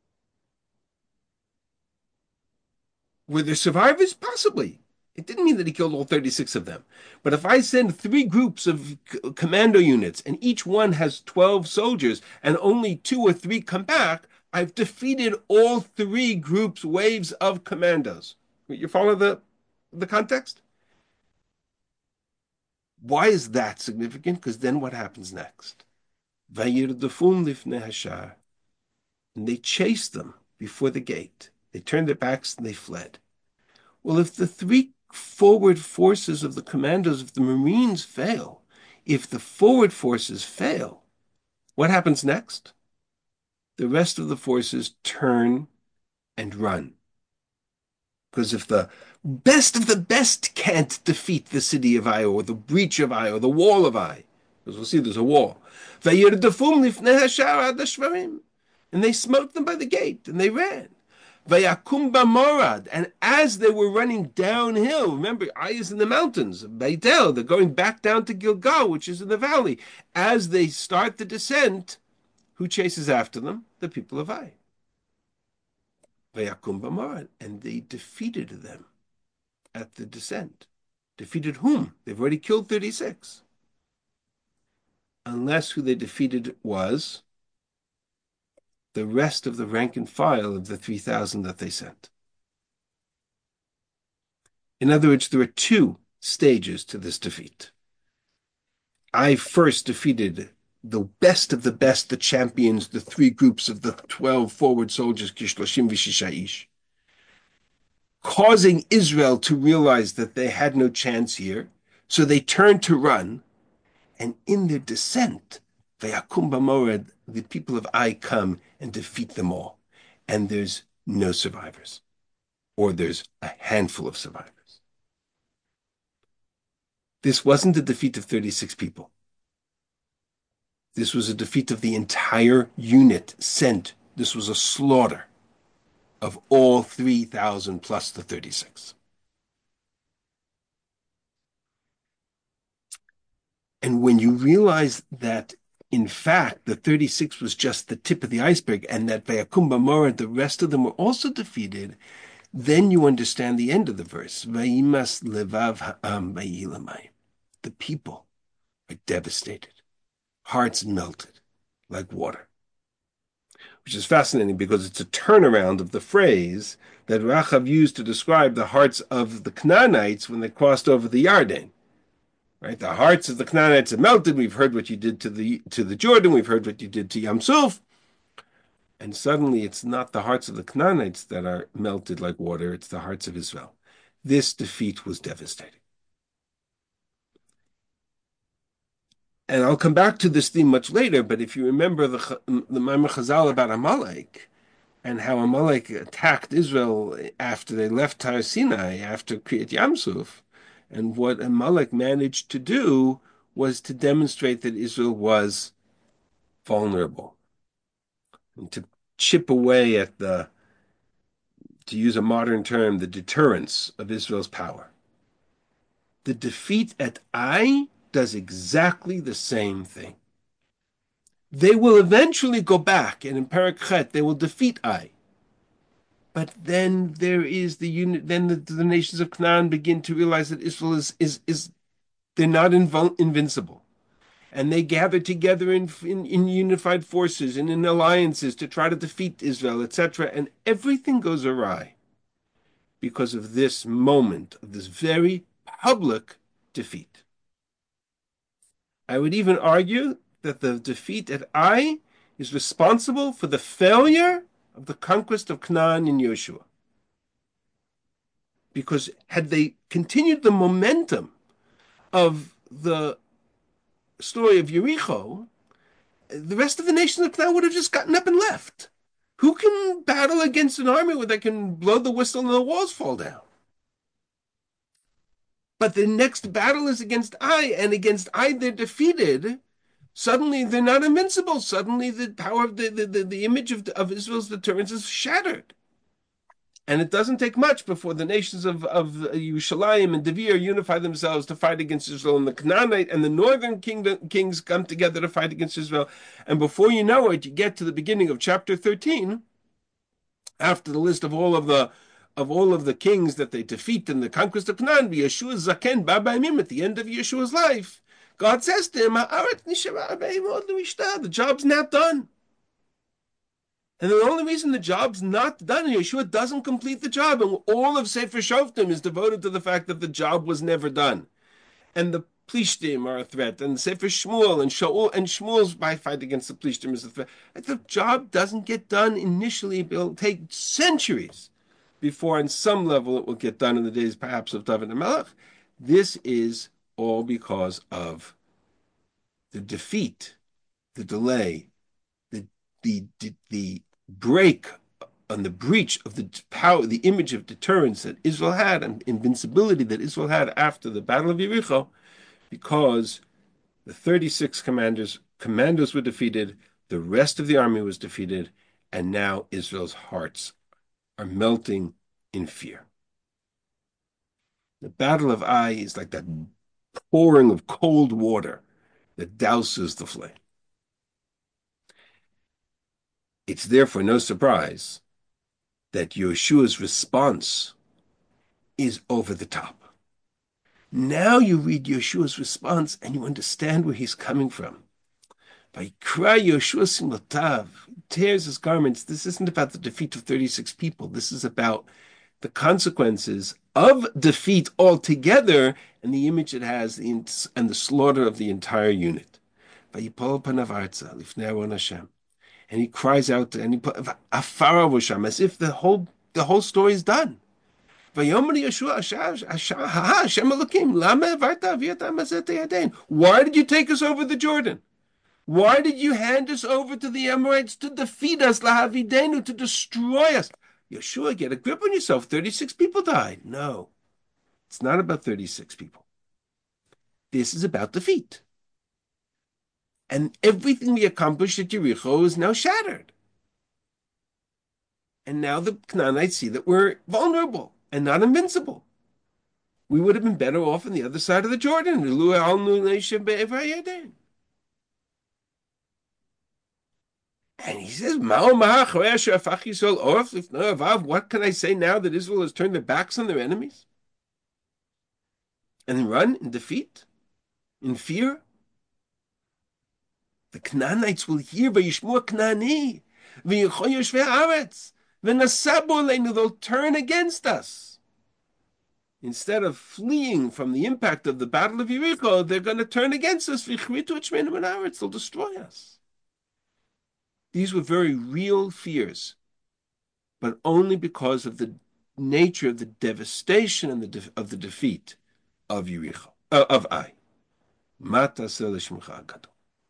Were there survivors? Possibly. It didn't mean that he killed all thirty-six of them. But if I send three groups of commando units and each one has twelve soldiers and only two or three come back, I've defeated all three groups, waves of commandos. You follow the, the context? Why is that significant? Because then what happens next? Vayirdafum lifnei hashar. And they chased them before the gate. They turned their backs and they fled. Well, if the three forward forces of the commandos of the Marines fail, if the forward forces fail, what happens next? The rest of the forces turn and run. Because if the best of the best can't defeat the city of Ai, or the breach of Ai, or the wall of Ai, because we'll see there's a wall, and they smote them by the gate, and they ran. Vayakum b'morad, and as they were running downhill, remember, Ai is in the mountains, Beitel, they're going back down to Gilgal, which is in the valley. As they start the descent, who chases after them? The people of Ai. Vayakum b'morad, and they defeated them at the descent. Defeated whom? They've already killed thirty-six. Unless who they defeated was the rest of the rank and file of the three thousand that they sent. In other words, there are two stages to this defeat. I first defeated the best of the best, the champions, the three groups of the twelve forward soldiers, Kishloshim v'Shisha, causing Israel to realize that they had no chance here. So they turned to run, and in their descent, Vayakum b'morad, the people of Ai come and defeat them all. And there's no survivors. Or there's a handful of survivors. This wasn't a defeat of thirty-six people. This was a defeat of the entire unit sent. This was a slaughter of all three thousand plus the thirty-six. And when you realize that, in fact, the thirty-six was just the tip of the iceberg, and that Vayakum b'morad, the rest of them were also defeated, then you understand the end of the verse. Vayimas levav ha'am vayilamai. The people are devastated. Hearts melted like water. Which is fascinating because it's a turnaround of the phrase that Rachav used to describe the hearts of the Canaanites when they crossed over the Yarden. Right? The hearts of the Canaanites have melted. We've heard what you did to the to the Jordan. We've heard what you did to Yam Suf. And suddenly it's not the hearts of the Canaanites that are melted like water. It's the hearts of Israel. This defeat was devastating. And I'll come back to this theme much later, but if you remember the the Maimar Chazal about Amalek and how Amalek attacked Israel after they left Har Sinai, after Kriyat Yamsuf, and what Amalek managed to do was to demonstrate that Israel was vulnerable, and to chip away at the, to use a modern term, the deterrence of Israel's power. The defeat at Ai does exactly the same thing. They will eventually go back, and in Perek Chet, they will defeat Ai. But then there is the unit. Then the, the nations of Canaan begin to realize that Israel is is is they're not invul- invincible, and they gather together in, in in unified forces and in alliances to try to defeat Israel, et cetera. And everything goes awry because of this moment of this very public defeat. I would even argue that the defeat at Ai is responsible for the failure of the conquest of Canaan in Yeshua. Because had they continued the momentum of the story of Yericho, the rest of the nations of Canaan would have just gotten up and left. Who can battle against an army where they can blow the whistle and the walls fall down? But the next battle is against Ai, and against Ai they're defeated. Suddenly they're not invincible. Suddenly the power of the, the, the, the image of, of Israel's deterrence is shattered. And it doesn't take much before the nations of, of Yerushalayim and Devir unify themselves to fight against Israel, and the Canaanite and the northern kingdom, kings come together to fight against Israel. And before you know it, you get to the beginning of chapter thirteen, after the list of all of the of all of the kings that they defeat in the conquest of Canaan, Yeshua Zaken Babaimim, at the end of Yeshua's life, God says to him, the job's not done. And the only reason the job's not done, Yeshua doesn't complete the job, and all of Sefer Shoftim is devoted to the fact that the job was never done. And the Plishtim are a threat, and Sefer Shmuel and Shaul and Shmuel's fight against the Plishtim is a threat. The job doesn't get done initially. It'll take centuries before, on some level, it will get done in the days perhaps of David and Melech. This is all because of the defeat, the delay, the the the, the break on the breach of the power, the image of deterrence that Israel had and invincibility that Israel had after the Battle of Yericho, because the thirty-six commanders commandos were defeated, the rest of the army was defeated, and now Israel's hearts are melting in fear. The Battle of Ai is like that pouring of cold water that douses the flame. It's therefore no surprise that Yeshua's response is over the top. Now you read Yeshua's response and you understand where he's coming from. Vayikra Yeshua simlotav, tears his garments. This isn't about the defeat of thirty-six people. This is about the consequences of defeat altogether and the image it has and the slaughter of the entire unit. Vayipol panav arza lifnei Aron Hashem. And he cries out, and he put afara v'sham, as if the whole the whole story is done. Vayomer Yeshua Hashem Elokim, lama avarta aviatam hazeh yadein. Why did you take us over the Jordan? Why did you hand us over to the Amorites to defeat us, lahavidenu, to destroy us? Yeshua, get a grip on yourself. thirty-six people died. No, it's not about thirty-six people. This is about defeat. And everything we accomplished at Yericho is now shattered. And now the Canaanites see that we're vulnerable and not invincible. We would have been better off on the other side of the Jordan. And he says, what can I say now that Israel has turned their backs on their enemies? And run in defeat? In fear? The Canaanites will hear, Vayishmu Kanaani, V'yicho Yoshvei Haaretz, V'nasabu Aleinu, they'll turn against us. Instead of fleeing from the impact of the Battle of Yericho, they're going to turn against us, V'yichritu et Shmeinu min haaretz, they'll destroy us. These were very real fears, but only because of the nature of the devastation and the de- of the defeat of Yericho, uh, of Ai. Mata Selishmucha Gadol.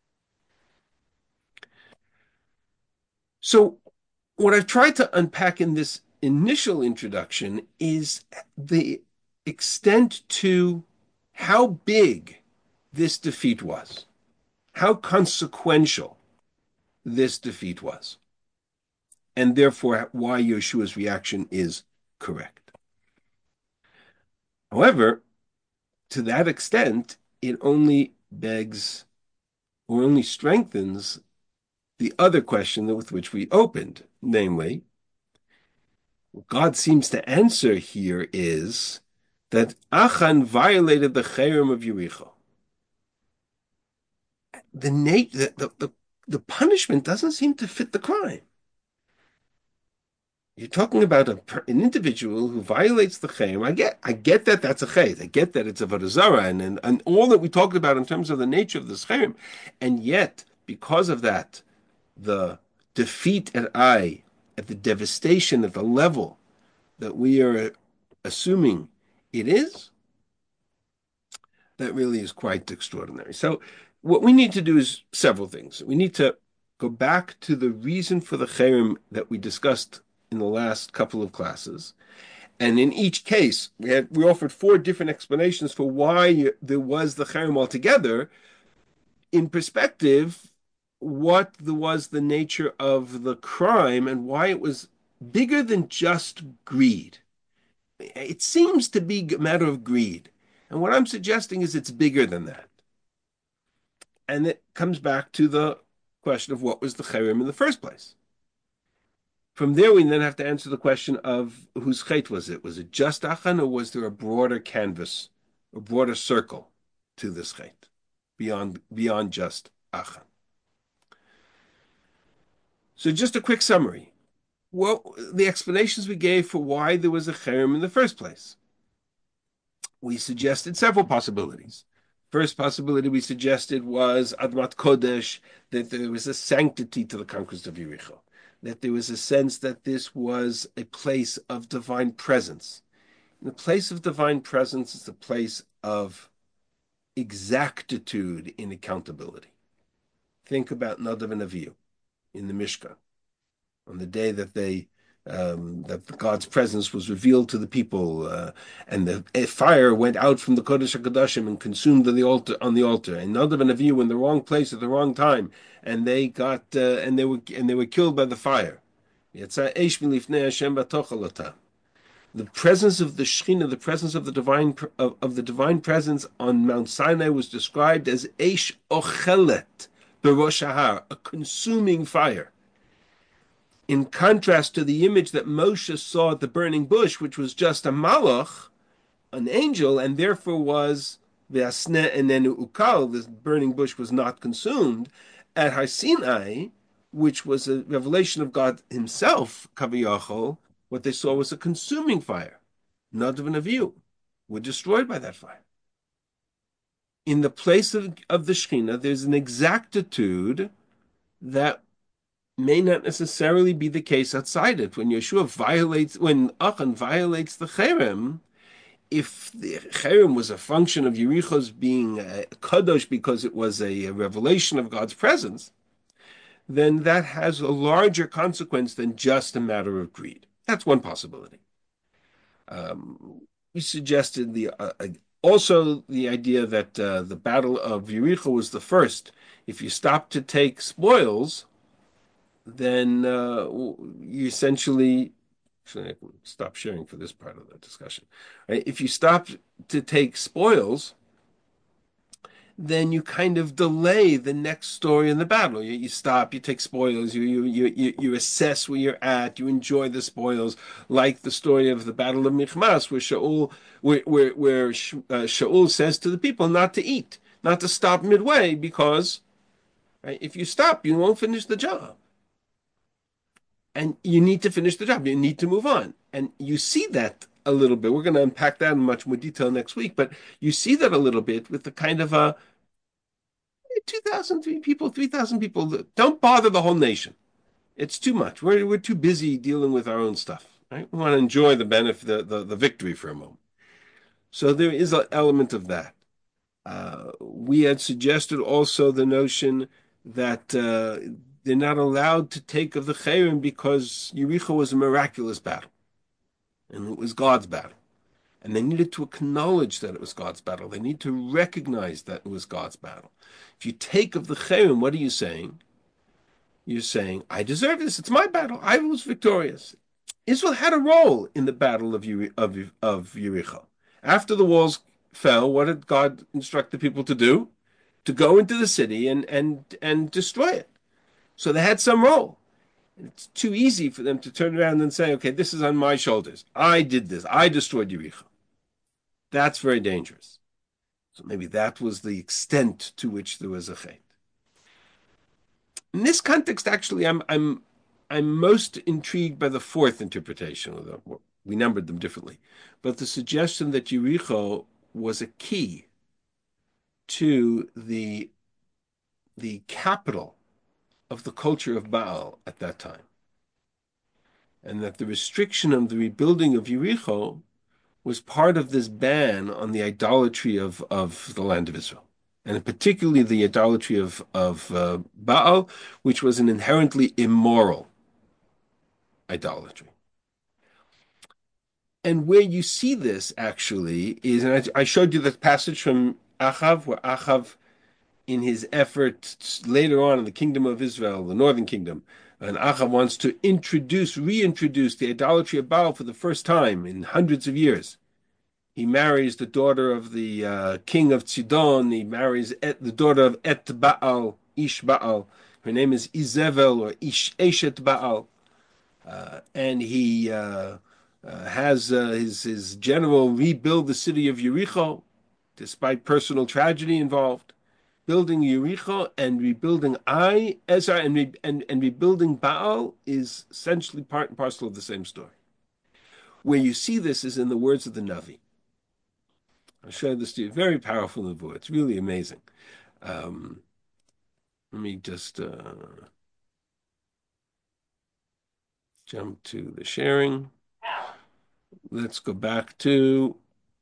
So what I've tried to unpack in this initial introduction is the extent to how big this defeat was, how consequential this defeat was, and therefore why Yeshua's reaction is correct. However, to that extent, it only begs or only strengthens the other question with which we opened, namely, what God seems to answer here is that Achan violated the cherem of Yericho. The, the, the, the, the punishment doesn't seem to fit the crime. You're talking about a, an individual who violates the chayim. I get, I get that that's a chayim. I get that it's a avodah and, and and all that we talked about in terms of the nature of this chayim. And yet, because of that, the defeat at Ai, at the devastation, at the level that we are assuming it is, that really is quite extraordinary. So, what we need to do is several things. We need to go back to the reason for the chayim that we discussed in the last couple of classes. And in each case, we had we offered four different explanations for why there was the chayim altogether. In perspective, what the, was the nature of the crime and why it was bigger than just greed. It seems to be a matter of greed. And what I'm suggesting is it's bigger than that. And it comes back to the question of what was the chayim in the first place. From there, we then have to answer the question of whose chait was it? Was it just Achan, or was there a broader canvas, a broader circle to this chait, beyond, beyond just Achan? So just a quick summary. Well, the explanations we gave for why there was a cherem in the first place. We suggested several possibilities. First possibility we suggested was Admat Kodesh, that there was a sanctity to the conquest of Yericho, that there was a sense that this was a place of divine presence. And the place of divine presence is the place of exactitude in accountability. Think about Nadav and Avihu in the Mishkan, on the day that they um, that God's presence was revealed to the people, uh, and the fire went out from the Kodesh HaKodashim and consumed the altar on the altar. And Nadav and Avihu were in the wrong place at the wrong time, and they got uh, and they were and they were killed by the fire. The presence of the Shekhinah, the presence of the divine of, of the divine presence on Mount Sinai was described as Eish Ochelet Berosh Hahar, a consuming fire. In contrast to the image that Moshe saw at the burning bush, which was just a malach, an angel, and therefore was ve'asne enenu ukal, the burning bush was not consumed. At Har Sinai, which was a revelation of God himself, Kaviyachol, what they saw was a consuming fire. Nadav and Avihu were destroyed by that fire. In the place of, of the Shekhinah, there's an exactitude that may not necessarily be the case outside it. When Yeshua violates, when Achan violates the cherem, if the cherem was a function of Yericho's being a kadosh because it was a, a revelation of God's presence, then that has a larger consequence than just a matter of greed. That's one possibility. Um, we suggested the uh, also the idea that uh, the battle of Yericho was the first. If you stop to take spoils, then uh, you essentially, actually I can stop sharing for this part of the discussion. Right? If you stop to take spoils, then you kind of delay the next story in the battle. You, you stop, you take spoils, you, you you you assess where you're at, you enjoy the spoils, like the story of the Battle of Michmas, where Shaul, where where, where uh, Shaul says to the people not to eat, not to stop midway, because right, if you stop, you won't finish the job. And you need to finish the job. You need to move on. And you see that a little bit. We're going to unpack that in much more detail next week, but you see that a little bit with the kind of a two thousand people, three thousand people. Don't bother the whole nation. It's too much. We're, we're too busy dealing with our own stuff. Right? We want to enjoy the benefit, the, the, the victory for a moment. So there is an element of that. Uh, we had suggested also the notion that uh, they're not allowed to take of the cherem because Yericho was a miraculous battle, and it was God's battle. And they needed to acknowledge that it was God's battle. They need to recognize that it was God's battle. If you take of the cherem, what are you saying? You're saying, I deserve this. It's my battle. I was victorious. Israel had a role in the battle of, Yeri- of, of Yericho. After the walls fell, what did God instruct the people to do? To go into the city and, and, and destroy it. So they had some role. It's too easy for them to turn around and say, okay, this is on my shoulders. I did this. I destroyed Yericho. That's very dangerous. So maybe that was the extent to which there was a chait. In this context, actually, I'm I'm I'm most intrigued by the fourth interpretation, although we numbered them differently. But the suggestion that Yericho was a key to the the capital of the culture of Baal at that time, and that the restriction of the rebuilding of Yericho was part of this ban on the idolatry of, of the land of Israel, and particularly the idolatry of, of uh, Baal, which was an inherently immoral idolatry. And where you see this actually is, and I, I showed you that passage from Achav, where Achav, in his effort later on in the kingdom of Israel, the northern kingdom, and Achav wants to introduce, reintroduce the idolatry of Baal for the first time in hundreds of years. He marries the daughter of the uh, king of Sidon. He marries Et, the daughter of Et Baal, Ish Baal. Her name is Izevel or Ish Eshet Baal. Uh, and he uh, uh, has uh, his, his general rebuild the city of Yericho, despite personal tragedy involved. Building Yericho and rebuilding Ai, Ezra, and, re- and, and rebuilding Baal is essentially part and parcel of the same story. Where you see this is in the words of the Navi. I'll show this to you. Very powerful Nevuah. It's really amazing. Um, let me just uh, jump to the sharing. Let's go back to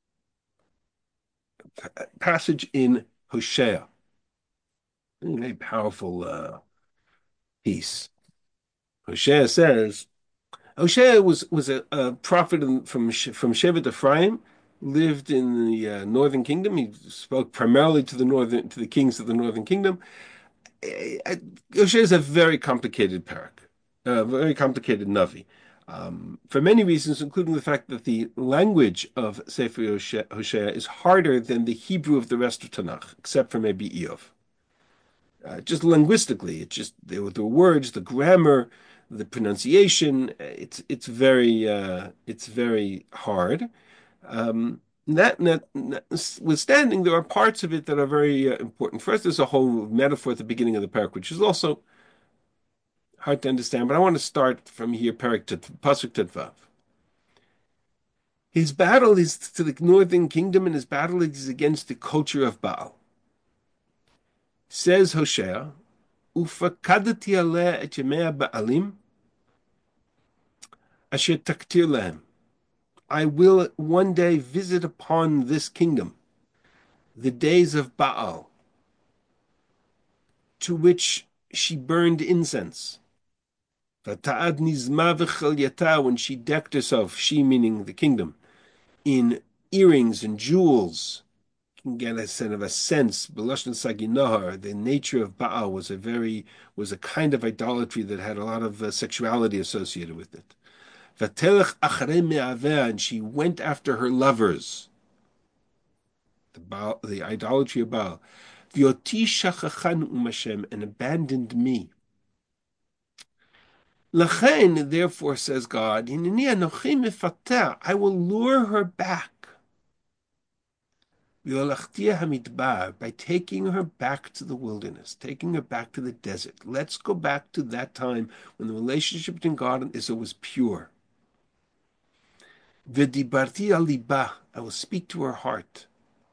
a passage in Hosea. A very powerful uh, piece. Hosea says, Hosea was was a, a prophet from from Shevet Ephraim, lived in the uh, northern kingdom. He spoke primarily to the northern to the kings of the northern kingdom. Hosea is a very complicated parak, a very complicated navi, um, for many reasons, including the fact that the language of Sefer Hosea is harder than the Hebrew of the rest of Tanakh, except for maybe Eov. Uh, just linguistically, it's just the, the words, the grammar, the pronunciation. It's it's very uh, it's very hard. Um, that, that notwithstanding, there are parts of it that are very uh, important. First, there's a whole metaphor at the beginning of the parak, which is also hard to understand. But I want to start from here, parak to pasuk tetvav. His battle is to the northern kingdom, and his battle is against the culture of Baal. Says Hosea, "Ufakadati aleh et yemei ba'alim asher taktir lehem." I will one day visit upon this kingdom the days of Baal, to which she burned incense. Vata'ad nizma v'chelyata, when she decked herself, she meaning the kingdom, in earrings and jewels. You can get a sense of a sense, B'lashon Saginohar, the nature of Baal was a very, was a kind of idolatry that had a lot of uh, sexuality associated with it. Vatelech acharei me'aveh, and she went after her lovers. The, Baal, the idolatry of Baal. V'yoti shachachan u'mashem, and abandoned me. Lachen, therefore, says God, Hineni anochi mefateh, I will lure her back. V'yolachtia hamidbar, by taking her back to the wilderness, taking her back to the desert. Let's go back to that time when the relationship between God and Israel was pure. V'dibarti al liba, I will speak to her heart.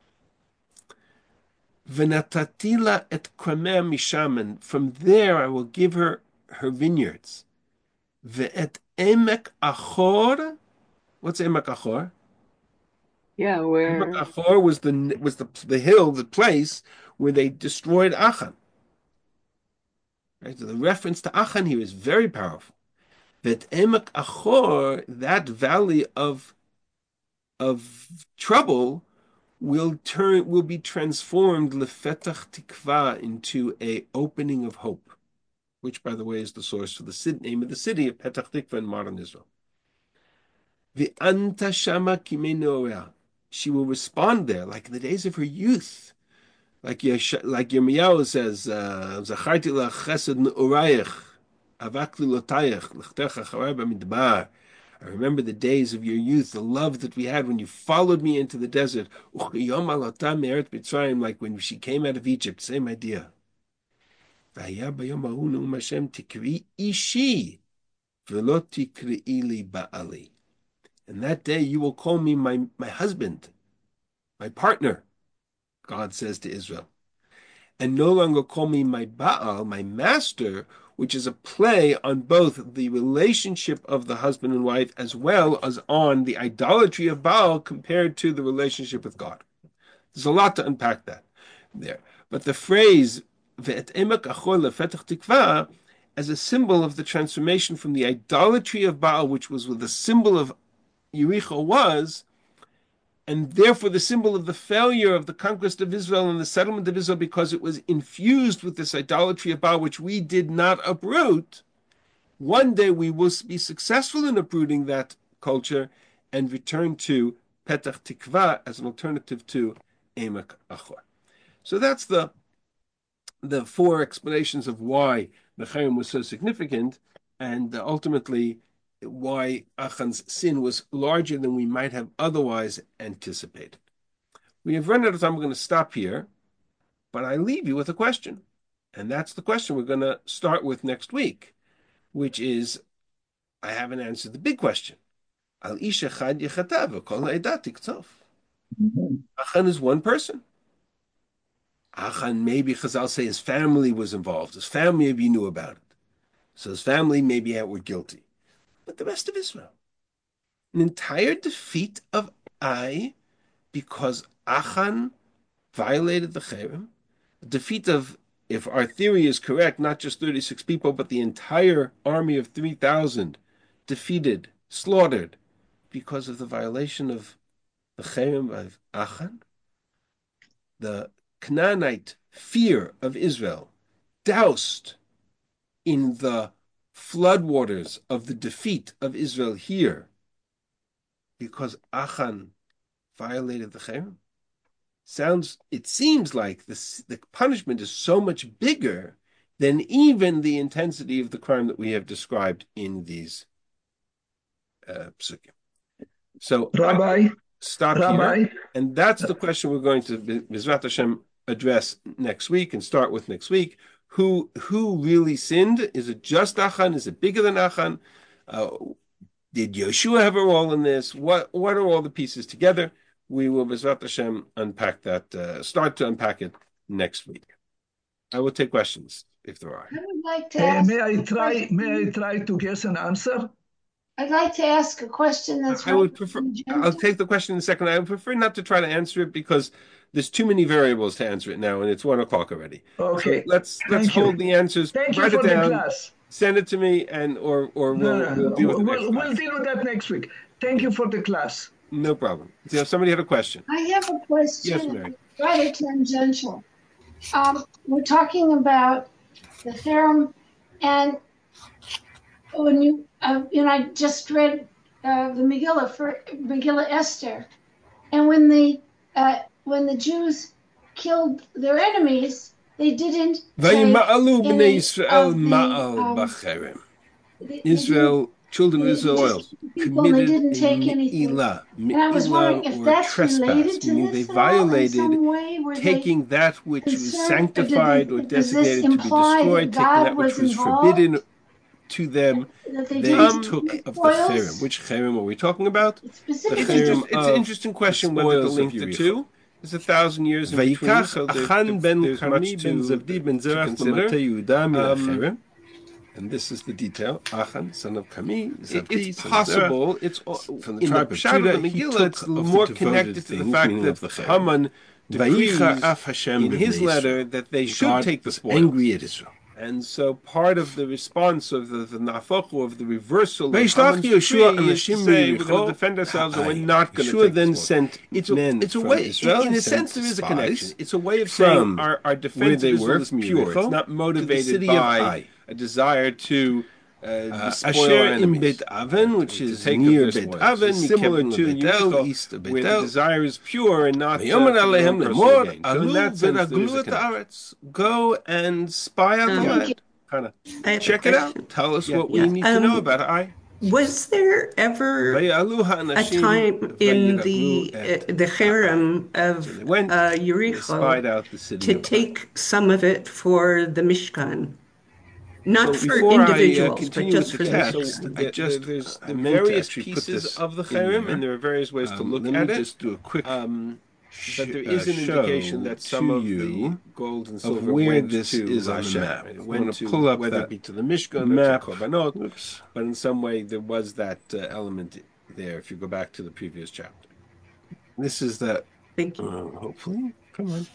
V'natati la et krameh misham, and from there I will give her her vineyards. Ve'et emek achor, what's emek achor? Yeah, Emek where achor was the was the the hill, the place where they destroyed Achan. Right, so the reference to Achan here is very powerful. That emek achor, that valley of of trouble, will turn will be transformed lefetach tikva, into a opening of hope, which, by the way, is the source for the name of the city of Petach Tikva in modern Israel. The anta shama kimei, she will respond there like in the days of her youth, like Yesh, like Yirmiyahu says, "Zacharti la chesed ne'orayich, avakli lotayich, lechtecha acharei b'midbar." I remember the days of your youth, the love that we had when you followed me into the desert. Uchiyom alata me'eretz Mitzrayim, like when she came out of Egypt, same idea. V'haya b'yom ha'hu ne'um Hashem tikri ishi. V'lo tikre'i li ba'ali. And that day you will call me my, my husband, my partner, God says to Israel. And no longer call me my Baal, my master, which is a play on both the relationship of the husband and wife as well as on the idolatry of Baal compared to the relationship with God. There's a lot to unpack that there. But the phrase Ve'et emek achor lefetach tikva as a symbol of the transformation from the idolatry of Baal, which was what the symbol of Yericho was, and therefore the symbol of the failure of the conquest of Israel and the settlement of Israel, because it was infused with this idolatry of Baal, which we did not uproot. One day we will be successful in uprooting that culture and return to Petach Tikva as an alternative to Emek Achor. So that's the the four explanations of why the Cherem was so significant, and ultimately why Achan's sin was larger than we might have otherwise anticipated. We have run out of time. We're going to stop here, but I leave you with a question. And that's the question we're going to start with next week, which is, I haven't answered the big question. Al ish echad yechatav kol ha'edah tiktov. Achan is one person. Achan, maybe Chazal say his family was involved. His family maybe knew about it. So his family maybe were guilty. But the rest of Israel, an entire defeat of Ai because Achan violated the Cherem, a defeat of, if our theory is correct, not just thirty-six people, but the entire army of three thousand defeated, slaughtered, because of the violation of the Cherem of Achan. The Canaanite fear of Israel doused in the floodwaters of the defeat of Israel here because Achan violated the Cherem. Sounds, it seems like this, the punishment is so much bigger than even the intensity of the crime that we have described in these uh, psukim. So, Rabbi, stop Rabbi, here, and that's the question we're going to B'ezrat Hashem address next week and start with next week. Who who really sinned? Is it just Achan? Is it bigger than Achan? Uh, did Yeshua have a role in this? What what are all the pieces together? We will, B'ezrat Hashem, unpack that. Uh, start to unpack it next week. I will take questions if there are. I would like to uh, ask. may I a try? question. May I try to guess an answer? I'd like to ask a question that's. I would prefer. I'll take the question in a second. I would prefer not to try to answer it because there's too many variables to answer it now, and it's one o'clock already. Okay. So let's let's Thank you. hold the answers. Thank you write for it the down. class. Send it to me, and or or we'll, No, no, we'll deal with it we'll, next we'll class. deal with that next week. Thank you for the class. No problem. So if somebody had a question. I have a question. Yes, Mary. Rather tangential. Um, we're talking about the Cherem, and when you, uh, you know, I just read uh, the Megillah for Megillah Esther, and when the uh, when the Jews killed their enemies, they didn't. Vayima'alu take b'nei any Yisrael of the, ma'al um, b'cherem. they- they Israel, children of they Israel, just- people, they committed didn't a take anything. mi'ilah, And I was wondering mi'ilah if or that's trespass, related to meaning they this at all in violated some way. Were they taking that which was concerned, or did sanctified they- or does this designated to be imply destroyed, that taking God that which was was involved? forbidden to them. That they They didn't took take of the spoils? cherem. Which cherem are we talking about? It's The specifically cherem just it's an interesting question the whether to spoils link of the Yericho. two. There's a thousand years in between, Vayikach so there- Achan ben there's much Karmi ben to, Zavdi ben to Zerach consider. Lamate Yehuda min Um, HaCherem. And this is the detail. Achan, son of Kami, Zavdi, it's son of Zerach. possible. It's From the in tribe the of Pshat of Judah, the he Megillah. took It's of the more devoted connected to the things, fact meaning that of the Cherem. Haman decrees Vayicha af Hashem in his b'nei letter Yisrael. that they should God take the was spoils. angry at Israel. And so part of the response of the, the nafochu, of the reversal of Vayishlach Haman's Yeshua decree is to anashim say we're going miyericho to defend ourselves and we're ha'ai. not going to Yeshua take then the spoils. sent It's a, men it's a from way, Israel. in He a sense, sent there is a spies connection. It's a way of saying from our, our where defense they of Israel were, is from pure. It's Yericho, not to the motivated city of by Ai. a desire to uh, Uh, spoil Asher our in enemies. Bet Aven, which To is take of near their Bet spoils. Aven, It's similar Mikevin to LeBetel, Yericho, east of where the Betel. desire is pure and not uh, for Vayomer their own alehem personal lemor, gain. So in alu that sense, there is a v'raglu et connection. haaretz. Go and spy out the Um, land. Kind of I have a check it out. question. Tell us Yeah. what we Yeah. need to know Um, about it. I Was there ever Vayalu a ha'anashim time in the vayiraglu uh, et the Cherem So of they went, uh, they spied Yericho out the city to of Ai. take some of it for the Mishkan? Not So for before I uh, individuals, but continue just with for the the text, Shem. I the- just the- there's I the meant to various actually put pieces this of the in cherem, there. and there are various ways to Um, look let at me it. just do a quick Um, sh- but there uh, is an indication show that some to of the you gold and of silver where went this to is on the Hashem. map. It I'm went going to to pull up whether that it be to the Mishkan map. or to Korbanot, Oops. but in some way there was that uh, element there. If you go back to the previous chapter, This is that. Thank you. Uh, hopefully, come on,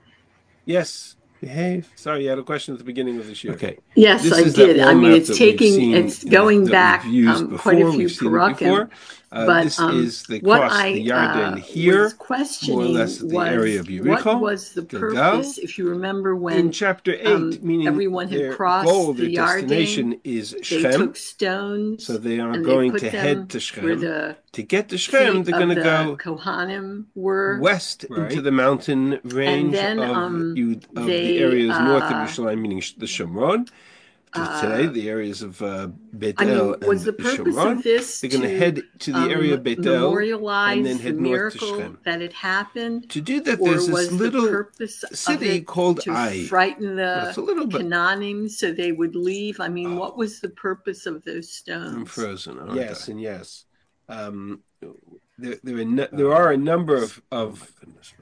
yes. behave. Sorry, you had a question at the beginning of this year. Okay. Yes, This I is that did. I wall mean, map it's that we've taking, seen it's in- going that back we've used um, before. quite a few We've seen it parakim. before. Uh, But this um, is they what cross I the Yarden uh, here, was more or questioning less at the area was of what Yericho, was the Gilgal. purpose, if you remember In when chapter eight, um, meaning everyone had their crossed goal, their the Yarden, destination is they Shechem. took stones So they are and they going put to them head to where Shechem. the To get to Shechem, feet they're of going to the go Kohanim were. west into Right. the mountain And range then of um, Yud, of the they, areas north of uh, Yerushalayim, meaning sh- the Shomron. To today, uh, the areas of uh, Beit I El mean, was and the purpose Shomron. of this They're going to to head to the area um, of Beit El and memorialize then the head north to miracle Shechem. that had happened? To do that, Or there's this was the little purpose of city it called to Ai. frighten Well, it's the a little bit. Canaanim so they would leave? I mean, what Oh, was the purpose of those I'm stones? frozen, aren't Yes, I? and yes. Um, there, there, are no, there Uh, are a number of, oh my of goodness.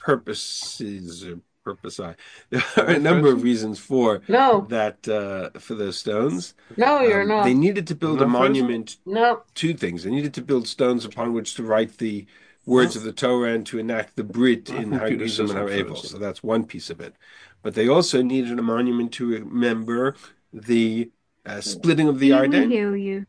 purposes or purpose. I there are Am I a number of frozen? reasons for No, that uh, for those stones. no, you're Um, not. they needed to I'm build a not frozen? monument. No. Two things: they needed to build stones upon which to write the words No, of the Torah and to enact the Brit my in Har computer Gerizim says and I'm Har Evel. So frozen. that's one piece of it. But they also needed a monument to remember the uh, splitting of the We, we Yarden. hear you.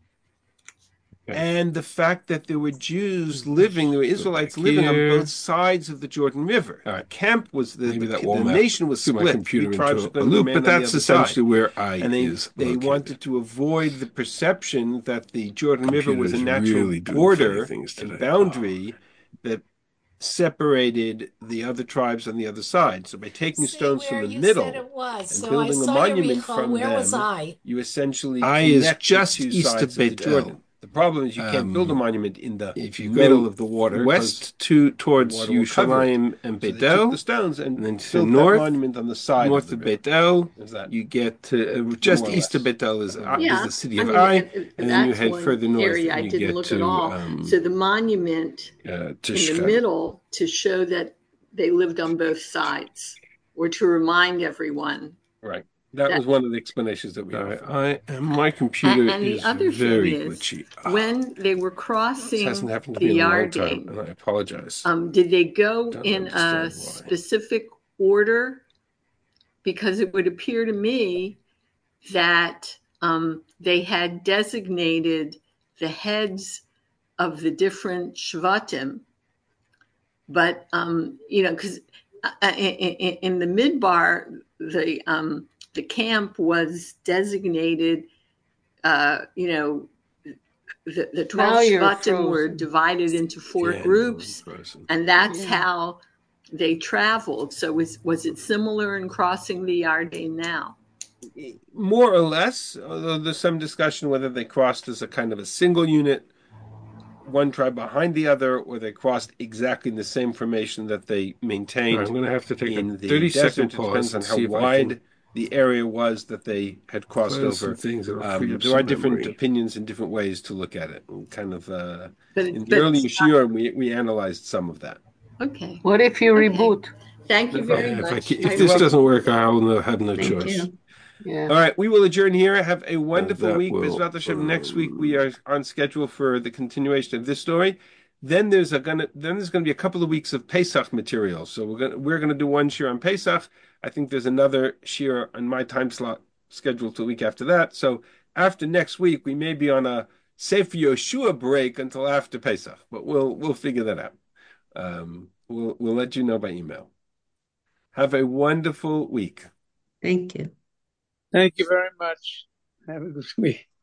Okay. And the fact that there were Jews living, there were Go back Israelites living on both here. sides of the Jordan River. All The right. camp was the Maybe the, that wall the map nation was threw my split. computer Three tribes into were a going to loop, remain but on the that's other side. essentially where I And they is they located. wanted to avoid the perception that the Jordan River Computer was a is natural really doing funny border things and today. Oh. boundary that separated the other tribes on the other side. So by taking See stones from where the you said middle it was. and So I building a saw monument Yericho. from Where was them, I? you essentially I is connect the just two east sides of of the Beit Jordan. El. The problem is you can't build a Um, monument in the if you middle go of the water because west to the towards water will cover it. Yerushalayim and So Beit they took El, the stones and and then to built that north, monument on the side north of the of river. Beit El, Is that you get to uh, just more or east of less? Beit El is, More or uh, less. is Yeah, the city I of mean, Ai, and, and and then you that's head one further north area I and you didn't get look at to all. um, So the monument uh, to in the Shechem. middle to show that they lived on both sides, or to remind everyone Right. That that. was one of the explanations that we All right, offered. I and my And, computer and the is other thing very is, glitchy. Ah, when they were this hasn't crossing happened to the me in a long time, Yarden, and I apologize. um, did they go Don't in a understand why. specific order? Because it would appear to me that um, they had designated the heads of the different shvatim, but um, you know, because in, in the midbar, the um, the camp was designated. Uh, you know, the, the twelve Now you're shvatim were frozen. divided into four Again, I'm groups, frozen. and that's Yeah. how they traveled. So was was it similar in crossing the Yarden now? More or less, although there's some discussion whether they crossed as a kind of a single unit, one tribe behind the other, or they crossed exactly in the same formation that they All right, maintained I'm going to have to take a in the thirty second desert. It pause depends on and how see if I wide can the area was that they had crossed find some over. things that will free Um, up there are some different memory. opinions and different ways to look at it. And kind of uh, But in the but early Yeshua, we we analyzed some of that. okay, What if you okay. reboot? Thank you No very Yeah, if I much. ca- if I this welcome. doesn't work, I will no, have no thank choice. you. Yeah. All right, we will adjourn here. Have a And wonderful that week. will Bezrat Hashem. Next week we um, are on schedule for the continuation of this story. Then there's a gonna then there's gonna be a couple of weeks of Pesach material. So we're gonna we're gonna do one shir on Pesach. I think there's another shir on my time slot scheduled the week after that. So after next week, we may be on a Sefer Yoshua break until after Pesach, but we'll we'll figure that out. Um, we'll we'll let you know by email. Have a wonderful week. Thank you. Thank you very much. Have a good week.